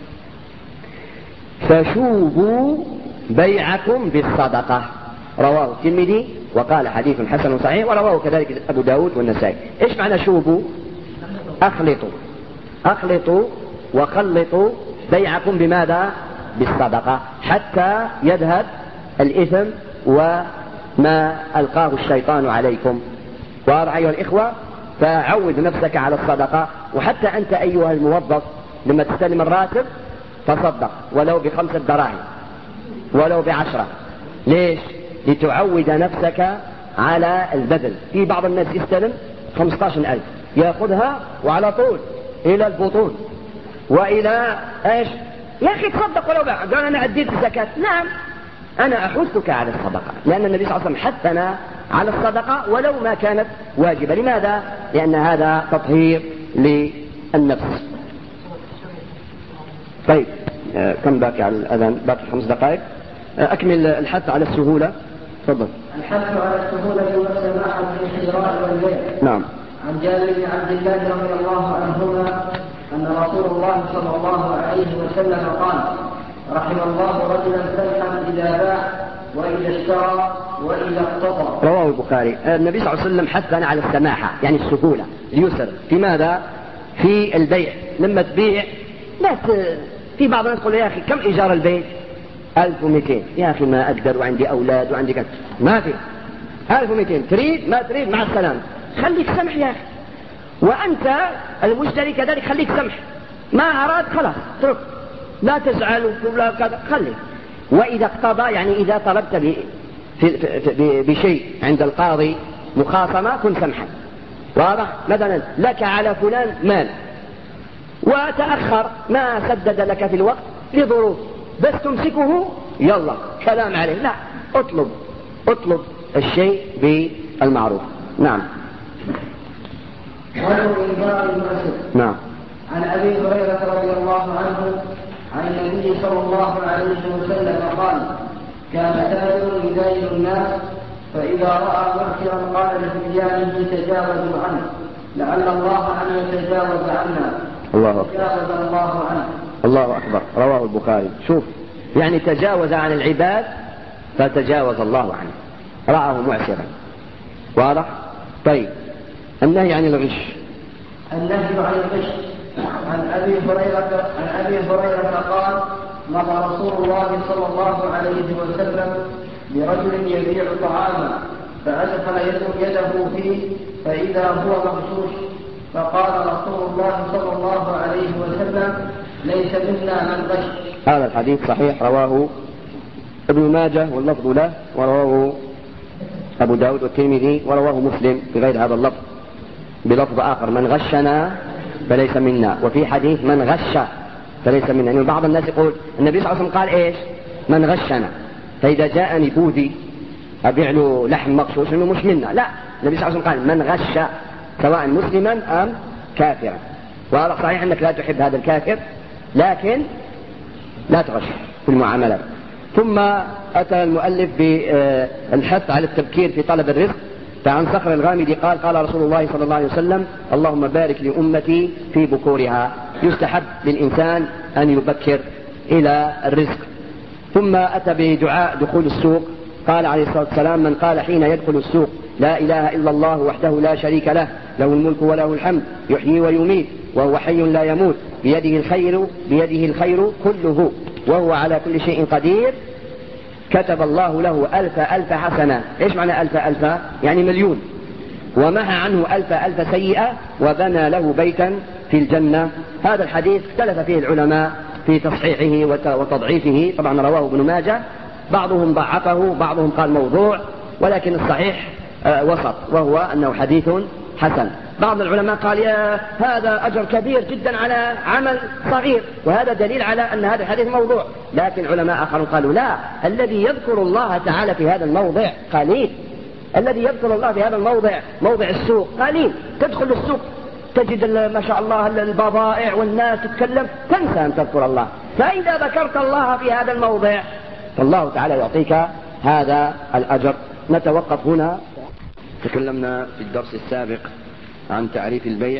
فشوبوا بيعكم بالصدقة. رواه الترمذي وقال حديث حسن صحيح، ورواه كذلك أبو داود والنسائي. إيش معنى شوبوا؟ أخلطوا أخلطوا وخلطوا بيعكم بماذا؟ بالصدقة، حتى يذهب الإثم وما ألقاه الشيطان عليكم. واضح أيها الإخوة؟ فعود نفسك على الصدقة. وحتى أنت أيها الموظف لما تستلم الراتب تصدق ولو بخمسة دراهم ولو بعشرة. ليش؟ لتعود نفسك على البذل. في بعض الناس يستلم خمسة عشر ألف يأخذها وعلى طول إلى البطون وإلى إيش؟ يا أخي تصدق ولو بعد. قال أنا أديت الزكاة. نعم، أنا أحثك على الصدقة، لأن النبي صلى الله عليه وسلم حثنا على الصدقة ولو ما كانت واجبة. لماذا؟ لأن هذا تطهير للنفس. طيب كم باقي على الأذان؟ باقي خمس دقائق. أكمل الحث على السهولة. تفضل. الحث على السهولة والسماحة في الشراء والبيع. نعم. عن جابر بن عبد الله رضي الله عنهما أن رسول الله صلى الله عليه وسلم قال رحم الله رجلا سمحا إذا باع وإذا اشترى وإذا اقتضى. رواه البخاري. النبي صلى الله عليه وسلم حثنا على السماحة، يعني السهولة، اليسر. في ماذا؟ في البيع. لما تبيع لا ت... في بعض الناس يقول يا أخي كم إيجار البيت؟ ألف ومئتين. يا أخي ما أقدر وعندي أولاد وعندي كذا. ما في. ألف ومئتين، تريد ما تريد مع السلامة. خليك سمح يا أخي، وأنت المشتري كذلك خليك سمح، ما أراد خلاص اترك، لا تزعل ولا كذا، خليك. وإذا اقتضى يعني إذا طلبت ب... في... في... بشيء عند القاضي مخاصمة كن سمحا، واضح؟ مثلا لك على فلان مال وتأخر ما سدد لك في الوقت لظروف، بس تمسكه يلا كلام عليه، لا، اطلب اطلب الشيء بالمعروف. نعم. نعم. عن أبي هريرة رضي الله عنه عن النبي صلى الله عليه وسلم قال: كان تاجر يداين الناس، فإذا رأى معسرا قال لفتيانه تجاوزوا عنه لعل الله أن يتجاوز عنا. الله أكبر. تجاوز الله عنه. الله أكبر. رواه البخاري. شوف، يعني تجاوز عن العباد فتجاوز الله عنه، رآه معسرا، واضح؟ طيب، النهي عن الغش. النهي عن الغش. عن أبي هريرة عن أبي هريرة قال: مضى رسول الله صلى الله عليه وسلم برجل يبيع طعاما، فأدخل يده فيه فإذا هو مغشوش، فقال رسول الله صلى الله عليه وسلم: ليس منا من غش. هذا الحديث صحيح، رواه ابن ماجه واللفظ له، ورواه أبو داود والترمذي، ورواه مسلم بغير هذا اللفظ بلفظ آخر: من غشنا فليس منا. وفي حديث: من غش فليس منا. يعني بعض الناس يقول النبي صلى الله عليه وسلم قال إيش؟ من غشنا، فإذا جاءني بوذي أبيع له لحم مغشوش إنه مش منا، لا، النبي صلى الله عليه وسلم قال: من غش سواء مسلما أم كافرا. وهذا صحيح أنك لا تحب هذا الكافر، لكن لا تغش في المعاملات. ثم أتى المؤلف بالحث على التبكير في طلب الرزق. فعن صخر الغامدي قال: قال رسول الله صلى الله عليه وسلم: اللهم بارك لأمتي في بكورها. يستحب للإنسان أن يبكر إلى الرزق. ثم أتى بدعاء دخول السوق. قال عليه الصلاة والسلام: من قال حين يدخل السوق: لا إله إلا الله وحده لا شريك له، له الملك وله الحمد، يحيي ويميت وهو حي لا يموت، بيده الخير بيده الخير كله وهو على كل شيء قدير، كتب الله له ألف ألف حسنة. إيش معنى ألف ألف؟ يعني مليون. ومحى عنه ألف ألف سيئة، وبنى له بيتا في الجنة. هذا الحديث اختلف فيه العلماء في تصحيحه وتضعيفه، طبعا رواه ابن ماجه، بعضهم ضعفه، بعضهم قال موضوع، ولكن الصحيح وسط، وهو أنه حديث حسن. بعض العلماء قال: يا هذا أجر كبير جدا على عمل صغير، وهذا دليل على أن هذا الحديث موضوع. لكن علماء آخرون قالوا: لا، الذي يذكر الله تعالى في هذا الموضع قليل، الذي يذكر الله في هذا الموضع موضع السوق قليل. تدخل السوق تجد ما شاء الله البضائع والناس تتكلم، تنسى أن تذكر الله. فإذا ذكرت الله في هذا الموضع فالله تعالى يعطيك هذا الأجر. نتوقف هنا. تكلمنا في الدرس السابق عن تعريف البيع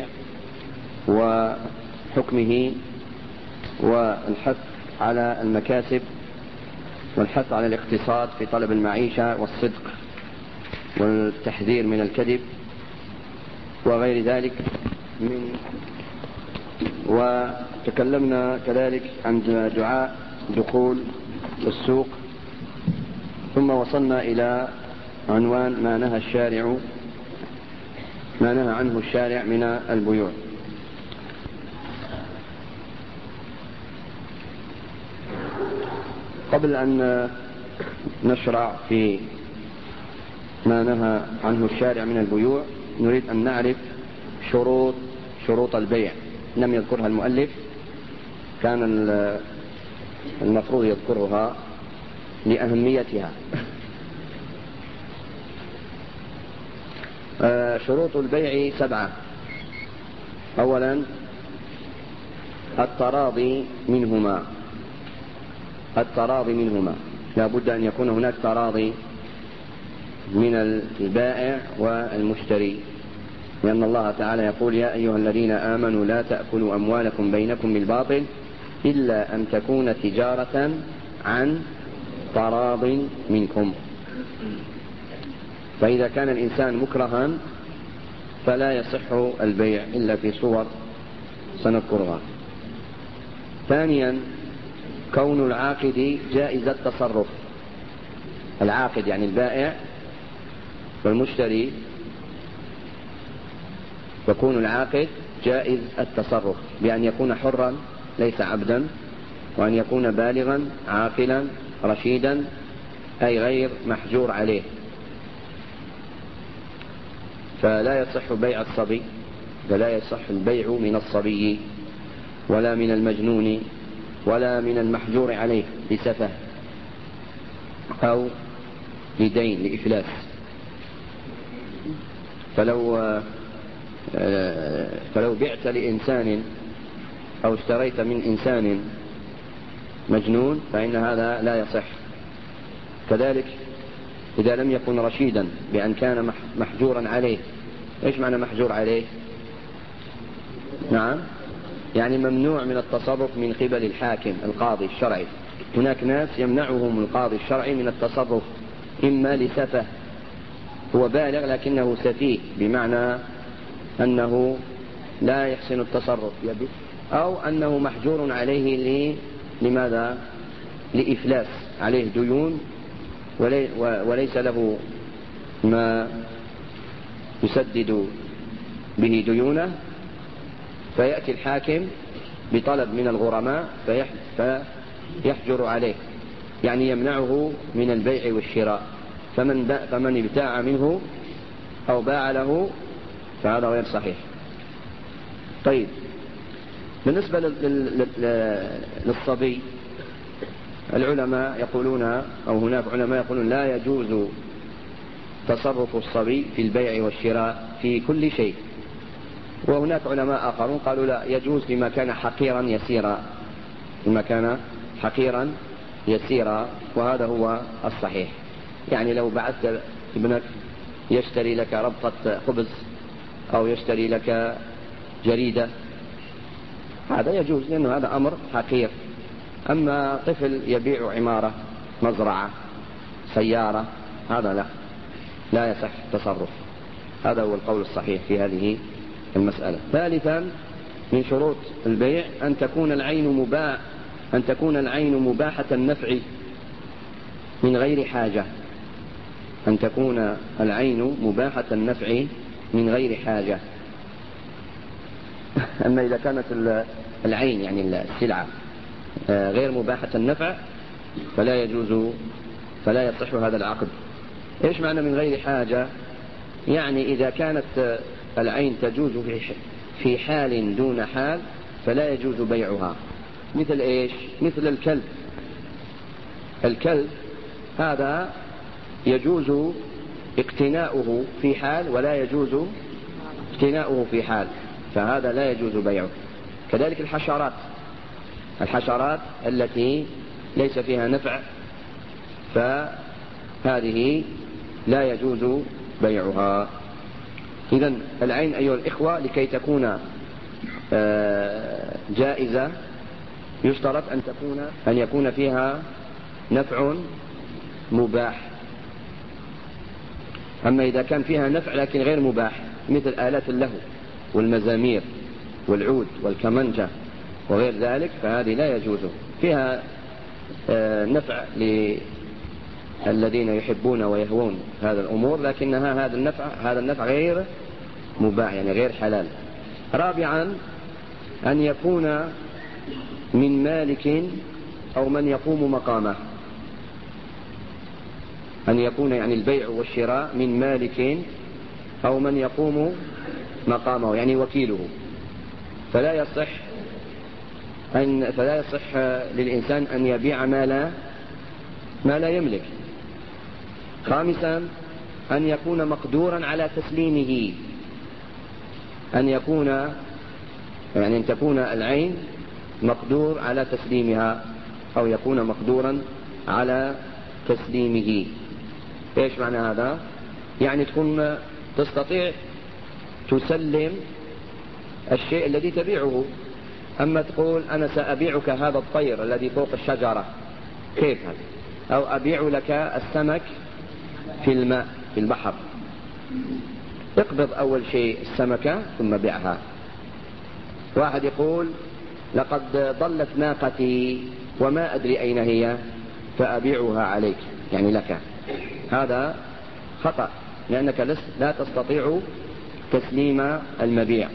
وحكمه، والحث على المكاسب، والحث على الاقتصاد في طلب المعيشة والصدق والتحذير من الكذب وغير ذلك من. وتكلمنا كذلك عن دعاء دخول السوق. ثم وصلنا إلى عنوان ما نهى الشارع ما نهى عنه الشارع من البيوع. قبل أن نشرع في ما نهى عنه الشارع من البيوع نريد أن نعرف شروط شروط البيع. لم يذكرها المؤلف، كان المفروض يذكرها لأهميتها. شروط البيع سبعة. أولا التراضي منهما التراضي منهما لا بد أن يكون هناك تراضي من البائع والمشتري، لأن الله تعالى يقول: يا أيها الذين آمنوا لا تأكلوا أموالكم بينكم بالباطل إلا أن تكون تجارة عن تراض منكم. فإذا كان الإنسان مكرها فلا يصح البيع إلا في صور سنذكرها. ثانيا كون العاقد جائز التصرف. العاقد يعني البائع والمشتري يكون العاقد جائز التصرف بأن يكون حرا ليس عبدا، وأن يكون بالغا عاقلا رشيدا أي غير محجور عليه. فلا يصح بيع الصبي، فلا يصح البيع من الصبي ولا من المجنون ولا من المحجور عليه لسفه أو لدين لإفلاس. فلو فلو بعت لإنسان أو اشتريت من إنسان مجنون فإن هذا لا يصح. كذلك إذا لم يكن رشيدا بأن كان محجورا عليه. إيش معنى محجور عليه؟ نعم، يعني ممنوع من التصرف من قبل الحاكم القاضي الشرعي. هناك ناس يمنعهم القاضي الشرعي من التصرف، إما لسفه، هو بالغ لكنه سفيه بمعنى أنه لا يحسن التصرف، أو أنه محجور عليه لماذا؟ لإفلاس، عليه ديون وليس له ما يسدد به ديونه، فيأتي الحاكم بطلب من الغرماء فيحجر عليه، يعني يمنعه من البيع والشراء. فمن فمن ابتاع منه أو باع له فهذا غير صحيح. طيب، بالنسبة للصبي العلماء يقولون، أو هناك علماء يقولون لا يجوز تصرف الصبي في البيع والشراء في كل شيء. وهناك علماء آخرون قالوا لا يجوز لما كان حقيرا يسيرا، لما كان حقيرا يسيرا، وهذا هو الصحيح. يعني لو بعثت ابنك يشتري لك ربطة خبز أو يشتري لك جريدة هذا يجوز، لأنه هذا أمر حقير. أما طفل يبيع عمارة، مزرعة، سيارة، هذا لا لا يصح التصرف. هذا هو القول الصحيح في هذه المسألة. ثالثا من شروط البيع أن تكون العين مباح أن تكون العين مباحة النفع من غير حاجة أن تكون العين مباحة النفع من غير حاجة. أما إذا كانت العين يعني السلعة غير مباحة النفع فلا يجوز فلا يصح هذا العقد. إيش معنى من غير حاجة؟ يعني إذا كانت العين تجوز في حال دون حال فلا يجوز بيعها. مثل إيش؟ مثل الكلب. الكلب هذا يجوز اقتناؤه في حال ولا يجوز اقتناؤه في حال، فهذا لا يجوز بيعه. كذلك الحشرات الحشرات التي ليس فيها نفع فهذه لا يجوز بيعها. إذن العين أيها الإخوة لكي تكون جائزة يشترط أن تكون أن يكون فيها نفع مباح. أما إذا كان فيها نفع لكن غير مباح مثل آلات اللهو والمزامير والعود والكمنجة وغير ذلك فهذه لا يجوز. فيها نفع للذين يحبون ويهوون هذا الأمور، لكنها هذا النفع هذا النفع غير مباح يعني غير حلال. رابعا أن يكون من مالك أو من يقوم مقامه. أن يكون يعني البيع والشراء من مالك أو من يقوم مقامه يعني وكيله. فلا يصح أن فلا يصح للإنسان أن يبيع ما لا ما لا يملك. خامسا أن يكون مقدورا على تسليمه. أن يكون يعني أن تكون العين مقدور على تسليمها أو يكون مقدورا على تسليمه. إيش معنى هذا؟ يعني تكون تستطيع تسلم الشيء الذي تبيعه. أما تقول أنا سأبيعك هذا الطير الذي فوق الشجرة، كيف هذا؟ أو أبيع لك السمك في الماء في البحر. اقبض أول شيء السمكة ثم بيعها. واحد يقول لقد ضلت ناقتي وما أدري أين هي فأبيعها عليك يعني لك، هذا خطأ. لأنك لا تستطيع تسليم المبيع.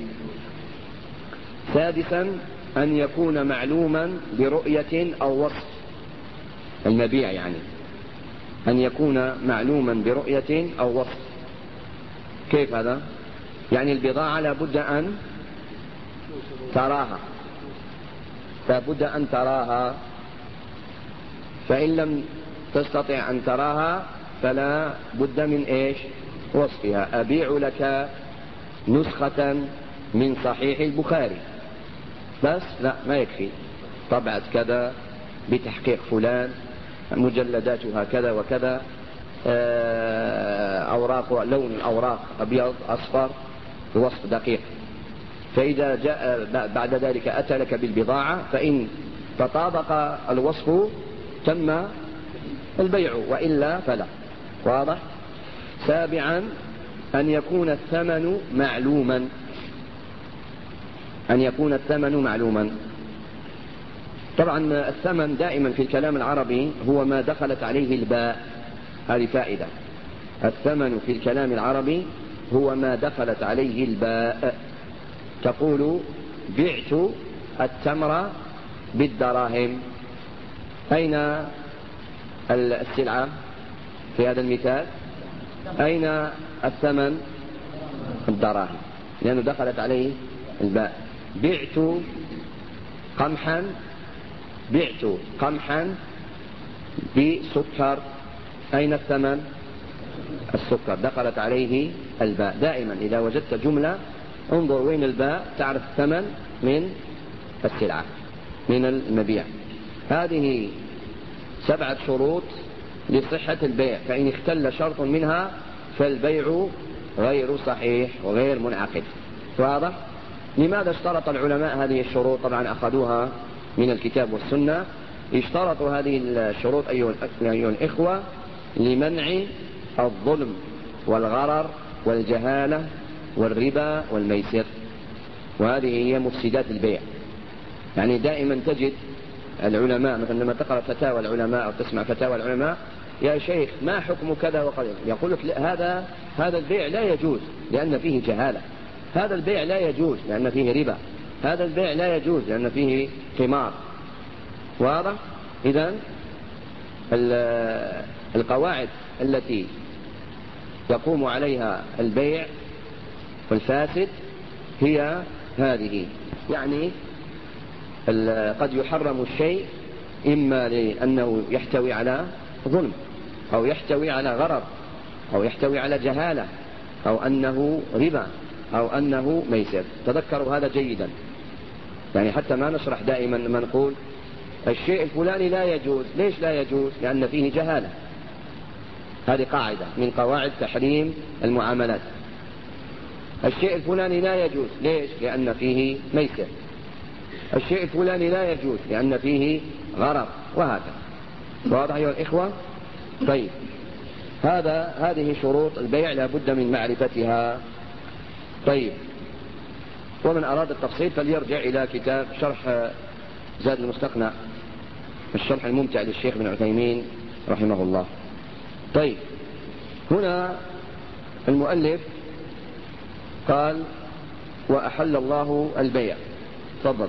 سادسا أن يكون معلوما برؤية أو وصف المبيع، يعني أن يكون معلوما برؤية أو وصف. كيف هذا؟ يعني البضاعة لابد أن تراها، لابد أن تراها، فإن لم تستطع أن تراها فلا بد من إيش؟ وصفها. أبيع لك نسخة من صحيح البخاري، بس لا، ما يكفي، طبعت كذا بتحقيق فلان، مجلداتها كذا وكذا، أوراق لون الأوراق أبيض أصفر، بوصف دقيق. فإذا جاء بعد ذلك أتى لك بالبضاعة، فإن تطابق الوصف تم البيع، وإلا فلا. واضح؟ سابعا أن يكون الثمن معلوما، أن يكون الثمن معلوما. طبعا الثمن دائما في الكلام العربي هو ما دخلت عليه الباء، هذه فائدة. الثمن في الكلام العربي هو ما دخلت عليه الباء. تقول بعت التمر بالدراهم، أين السلعة في هذا المثال؟ أين الثمن؟ الدراهم، لأنه دخلت عليه الباء. بعت قمحا، بعت قمحا بسكر، أين الثمن؟ السكر، دخلت عليه الباء. دائما إذا وجدت جملة انظر وين الباء، تعرف الثمن من السلعة، من المبيع. هذه سبعة شروط لصحة البيع، فإن اختل شرط منها فالبيع غير صحيح وغير منعقد. واضح؟ لماذا اشترط العلماء هذه الشروط؟ طبعا أخذوها من الكتاب والسنة. اشترطوا هذه الشروط أيها الإخوة لمنع الظلم والغرر والجهالة والربا والميسر، وهذه هي مفسدات البيع. يعني دائما تجد العلماء مثلا لما تقرأ فتاوى العلماء أو تسمع فتاوى العلماء، يا شيخ ما حكم كذا وقال، يقول لك هذا هذا البيع لا يجوز لأن فيه جهالة، هذا البيع لا يجوز لأن فيه ربا، هذا البيع لا يجوز لأن فيه قمار. واضح؟ إذن القواعد التي يقوم عليها البيع والفاسد هي هذه. يعني قد يحرم الشيء إما لأنه يحتوي على ظلم، أو يحتوي على غرر، أو يحتوي على جهالة، أو أنه ربا، أو أنه ميسر. تذكروا هذا جيدا، يعني حتى ما نشرح دائما ما نقول الشيء الفلاني لا يجوز. ليش لا يجوز؟ لأن فيه جهالة. هذه قاعدة من قواعد تحريم المعاملات. الشيء الفلاني لا يجوز، ليش؟ لأن فيه ميسر. الشيء الفلاني لا يجوز لأن فيه غرر، وهكذا. واضح أيها الإخوة؟ طيب، هذا هذه شروط البيع لا بد من معرفتها. طيب، ومن أراد التفصيل فليرجع إلى كتاب شرح زاد المستقنع، الشرح الممتع للشيخ بن عثيمين رحمه الله. طيب، هنا المؤلف قال وأحل الله البيع. تفضل.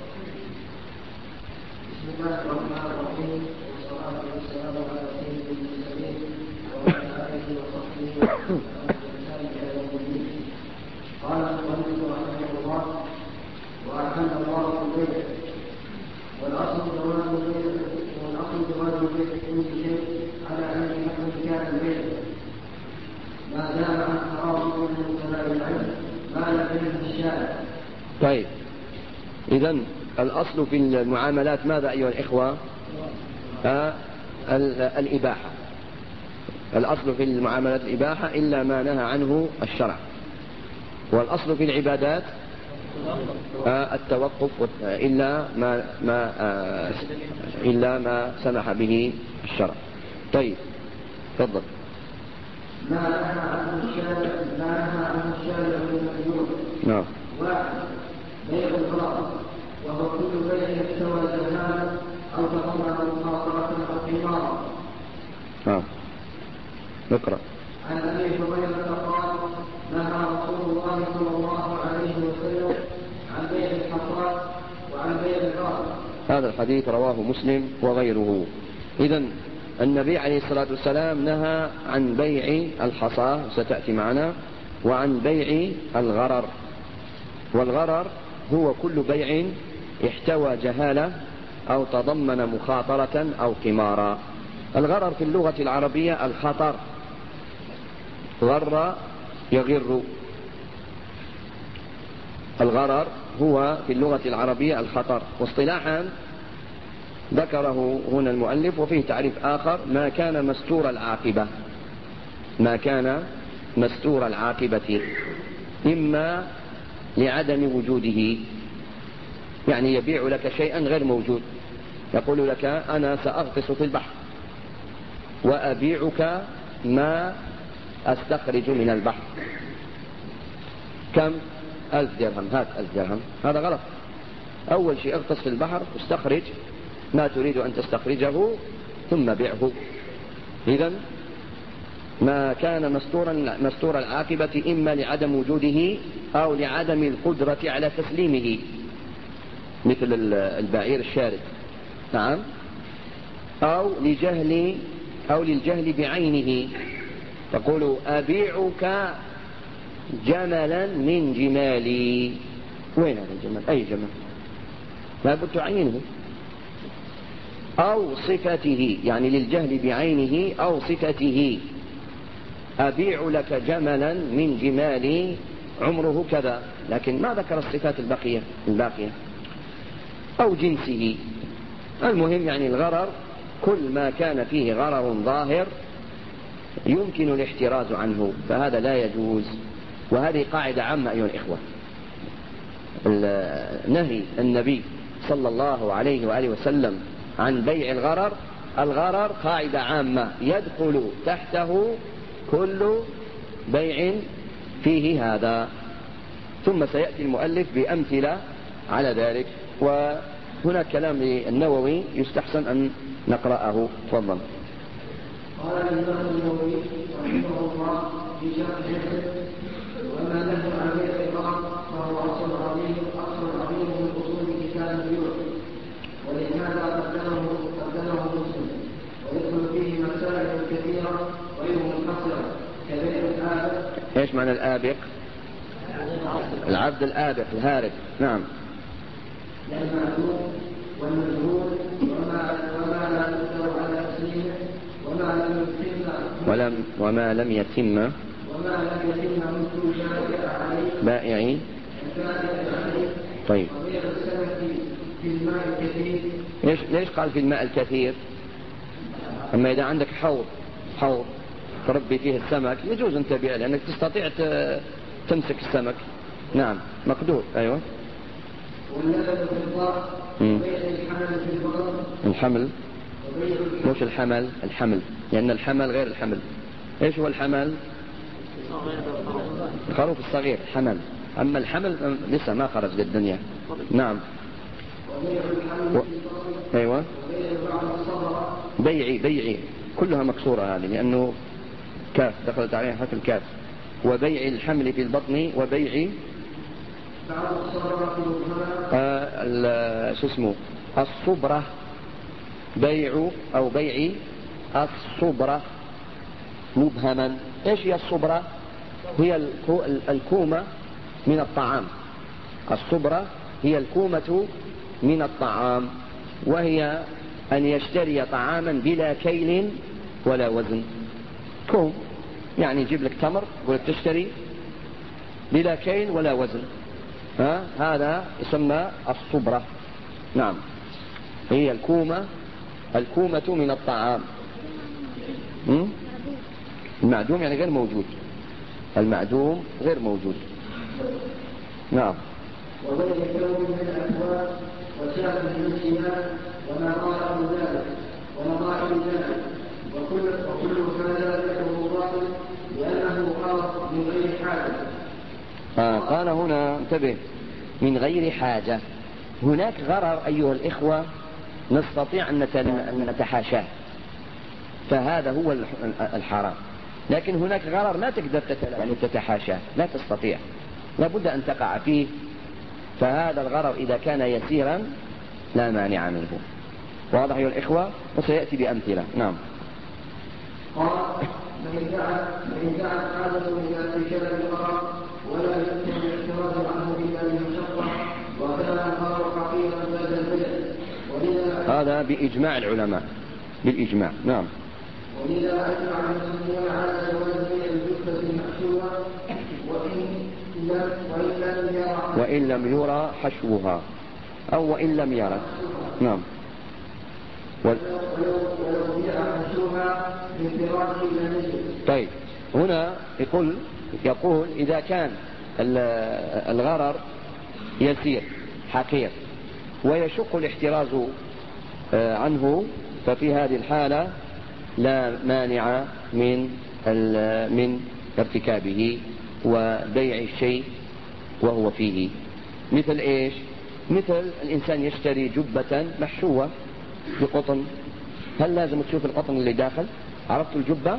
بسم الله الرحمن الرحيم، والصلاة والسلام على سيد المرسلين وعلى آله وصحبه ومن والاه إلى يوم الدين. قال المؤلف رحمه الله وأحل الله البيع، والأصل جواز البيع، والأصل جواز البيع في كل شيء على أي حكم كان البيع، ما دام عن حرام من مبتدأ العلم ما لم يكن الشارع. طيب، إذن الأصل في المعاملات ماذا أيها الإخوة؟ آه الإباحة. الأصل في المعاملات الإباحة إلا ما نهى عنه الشرع. والأصل في العبادات آه التوقف إلا ما ما آه إلا ما سمح به الشرع. طيب، تفضل. ما نهى عنه الشارع ما نهى عنه الشارع من المذموم. نعم. واحد، بيع الغرض، وهو كل بيع يحتوى جهالا او تضمن مخاطره او قمارا. نعم. نقرأ. عن ابي هريره الحديث رواه مسلم وغيره. إذن النبي عليه الصلاة والسلام نهى عن بيع الحصاة ستأتي معنا، وعن بيع الغرر. والغرر هو كل بيع احتوى جهالة أو تضمن مخاطرة أو قمارا. الغرر في اللغة العربية الخطر، غر يغر. الغرر هو في اللغة العربية الخطر. واصطلاحا ذكره هنا المؤلف وفيه تعريف آخر: ما كان مستور العاقبة، ما كان مستور العاقبة إما لعدم وجوده، يعني يبيع لك شيئا غير موجود، يقول لك أنا سأغطس في البحر وأبيعك ما أستخرج من البحر، كم؟ ألف درهم، هات ألف درهم. هذا غلط. أول شيء اغطس في البحر، استخرج ما تريد أن تستخرجه ثم بيعه. إذن ما كان مستورا مستور العاقبة إما لعدم وجوده أو لعدم القدرة على تسليمه، مثل البعير الشارد، نعم، أو لجهل أو للجهل بعينه. تقول أبيعك جملا من جمالي، وين هذا الجمل؟ أي جمل؟ لابد تعينه. أو صفته، يعني للجهل بعينه أو صفته، أبيع لك جملا من جمالي عمره كذا، لكن ما ذكر الصفات الباقية الباقية أو جنسه. المهم يعني الغرر كل ما كان فيه غرر ظاهر يمكن الاحتراز عنه، فهذا لا يجوز. وهذه قاعدة عامة أيها الإخوة. نهي النبي صلى الله عليه وآله وسلم عن بيع الغرر، الغرر قاعدة عامة يدخل تحته كل بيع فيه هذا. ثم سيأتي المؤلف بأمثلة على ذلك، وهنا كلام للنووي يستحسن أن نقرأه. تفضل. قال الإمام النووي رحمه الله في شرح مسلم: وما له عن بيع الغرر فهو أصل عظيم أصل عظيم من أصول كتاب البيوع، ولهذا قدمه قدمه مسلم، ويدخل فيه مسائل كثيرة غير منحصرة كبيع الآبق. ايش معنى الآبق؟ العبد الآبق الهارب، نعم. المعدوم والمجهول وما وما لا يقدر على تسليمه وما لم يتم ولم وما لم يتم وما لم يتم مثل البائع عليه بائعي. البائع عليه. طيب، وبيع السمك في الماء الكثير. ليش ليش قال في الماء الكثير؟ أما إذا عندك حوض حوض تربي فيه السمك يجوز أن تبيع، لأنك تستطيع تمسك السمك. نعم، مقدور. أيوة. واللبن في الضرع وبيع الحمل في البطن. الحمل مش الحمل، الحمل، لأن الحمل غير الحمل. إيش هو الحمل؟ الخروف الصغير حمل، أما الحمل لسه ما خرج للدنيا. نعم. و... أيوة. بيعي بيعي كلها مكسورة هذه، لأنه كاف دخلت عليها حرف الكاف. وبيع الحمل في البطن وبيع آه شو اسمه الصبرة، بيع أو بيع الصبرة مبهما. إيش هي الصبرة؟ هي الكومة من الطعام. الصبرة هي الكومة من الطعام، وهي أن يشتري طعاما بلا كيل ولا وزن. كوم يعني يجيب لك تمر ولا تشتري بلا كيل ولا وزن، ها؟ هذا يسمى الصبرة. نعم، هي الكومة الكومة من الطعام. م? المعدوم يعني غير موجود، المعدوم غير موجود. نعم. وبين كون من الأكواب وشاة من الشمال ونظائر ذلك ونظائر ذلك وكل وكل هذا ذكره باطل لأنه قال من غير حاجة. آه قال هنا انتبه، من غير حاجة. هناك غرر أيها الإخوة نستطيع أن نتحاشاه، فهذا هو الحرام. لكن هناك غرر لا تقدر يعني تتحاشاه، لا تستطيع، لابد أن تقع فيه. فهذا الغرر إذا كان يسيرا لا مانع منه. واضح يا الإخوة؟ وسيأتي بأمثلة. نعم. قال من دعت من دعت عادة إلى ارتكاب الغرر ولا يمكن الاحتراز عنه إلا بمشقة وكان الغرر حقيقا بعد البدع. هذا بإجماع العلماء، بالإجماع. نعم. ولذا أجمع المسلمون على جواز بيع الجثة المحشوة وإن لم وإن لم يرى وإن لم يرى حشوها أو وإن لم يرى. نعم. ولو ولو بيع حشوها بانفراده لا يجوز. طيب هنا يقول يقول إذا كان الغرر يسير حقير ويشق الاحتراز عنه ففي هذه الحالة لا مانع من من ارتكابه وبيع الشيء وهو فيه. مثل ايش؟ مثل الانسان يشتري جبة محشوة بقطن. هل لازم تشوف القطن اللي داخل؟ عرفت الجبة؟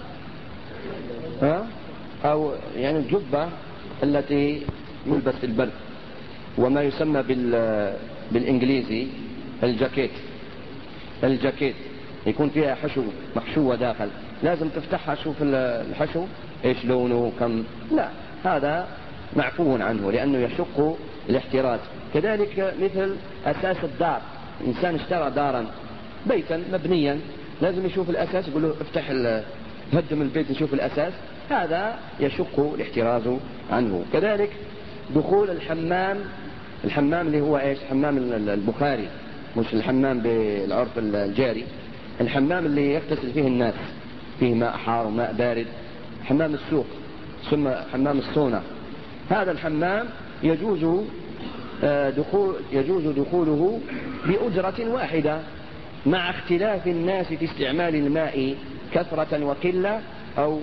ها؟ او يعني الجبة التي تلبس في البرد وما يسمى بال بالانجليزي الجاكيت. الجاكيت يكون فيها حشو محشوة داخل، لازم تفتحها شوف الحشو ايش لونه كم. لا، هذا معفو عنه لانه يشق الاحتراز. كذلك مثل اساس الدار، انسان اشترى دارا بيتا مبنيا لازم يشوف الاساس، يقول له افتح هدم البيت نشوف الاساس، هذا يشق الاحتراز عنه. كذلك دخول الحمام، الحمام اللي هو ايش؟ حمام البخاري، مش الحمام بالعرف الجاري، الحمام اللي يغتسل فيه الناس، فيه ماء حار وماء بارد، حمام السوق ثم حمام الصونة. هذا الحمام يجوز دخول يجوز دخوله بأجرة واحدة مع اختلاف الناس في استعمال الماء كثرة وقلة أو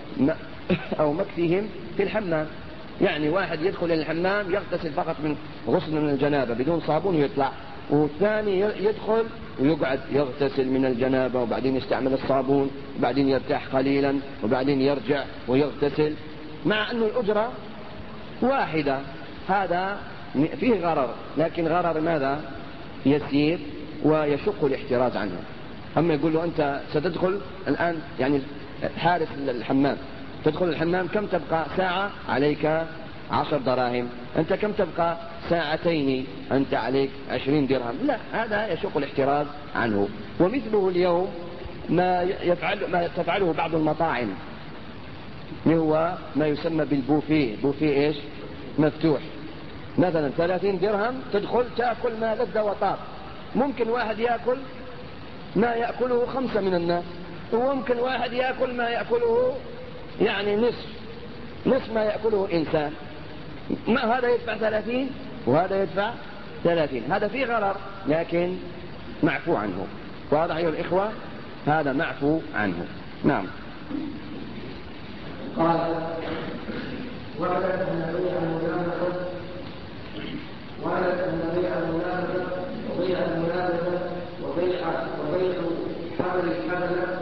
أو مكثهم في الحمام. يعني واحد يدخل الحمام يغتسل فقط من غسل من الجنابة بدون صابون ويطلع، والثاني يدخل ويقعد يغتسل من الجنابة وبعدين يستعمل الصابون وبعدين يرتاح قليلا وبعدين يرجع ويغتسل مع أن الأجرة واحدة. هذا فيه غرر، لكن غرر ماذا؟ يسير ويشق الاحتراز عنه. أما يقول له أنت ستدخل الآن، يعني حارس الحمام، تدخل الحمام كم تبقى ساعة؟ عليك عشر دراهم. أنت كم تبقى؟ ساعتين، أنت عليك عشرين درهم. لا، هذا يشق الاحتراز عنه. ومثله اليوم ما يفعل ما تفعله بعض المطاعم، هو ما يسمى بالبوفيه. بوفيه ايش؟ مفتوح، مثلا ثلاثين درهم تدخل تأكل ما لذ وطاب. ممكن واحد يأكل ما يأكله خمسة من الناس، وممكن واحد يأكل ما يأكله يعني نصف نصف ما يأكله إنسان. ما هذا يدفع ثلاثين وهذا يدفع ثلاثين، هذا فيه غرر لكن معفو عنه. واضح أيها الإخوة؟ هذا معفو عنه. نعم. قال واعلم أن بيع الملابسة واعلم أن بيع الملابسة وبيع الملابسة وبيع وبيع حمل الحمل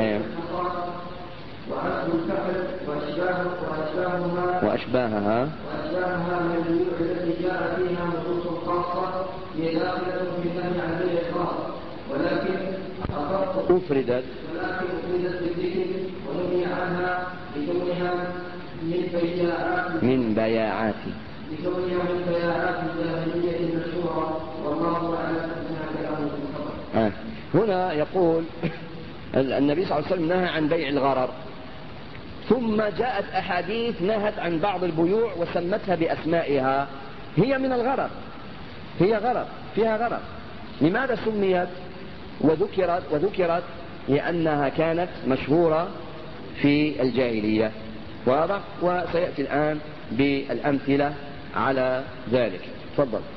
وعقد الفحل وأشباهها وأشباهها وأشباهها من البيوع التي جاء فيها نصوص خاصة هي داخلة في النهي عن بيع الخاص، ولكن أفردت ولكن أفردت بالذكر ونهي عنها لكونها من بياعات من بياعات لكونها من بياعات الجاهلية المشهورة، والله أعلم أنها كلام الخبر. آه. هنا يقول النبي صلى الله عليه وسلم نهى عن بيع الغرر، ثم جاءت أحاديث نهت عن بعض البيوع وسمتها بأسمائها، هي من الغرر، هي غرر، فيها غرر. لماذا سميت وذكرت وذكرت؟ لأنها كانت مشهورة في الجاهلية. واضح؟ وسيأتي الآن بالأمثلة على ذلك. تفضل.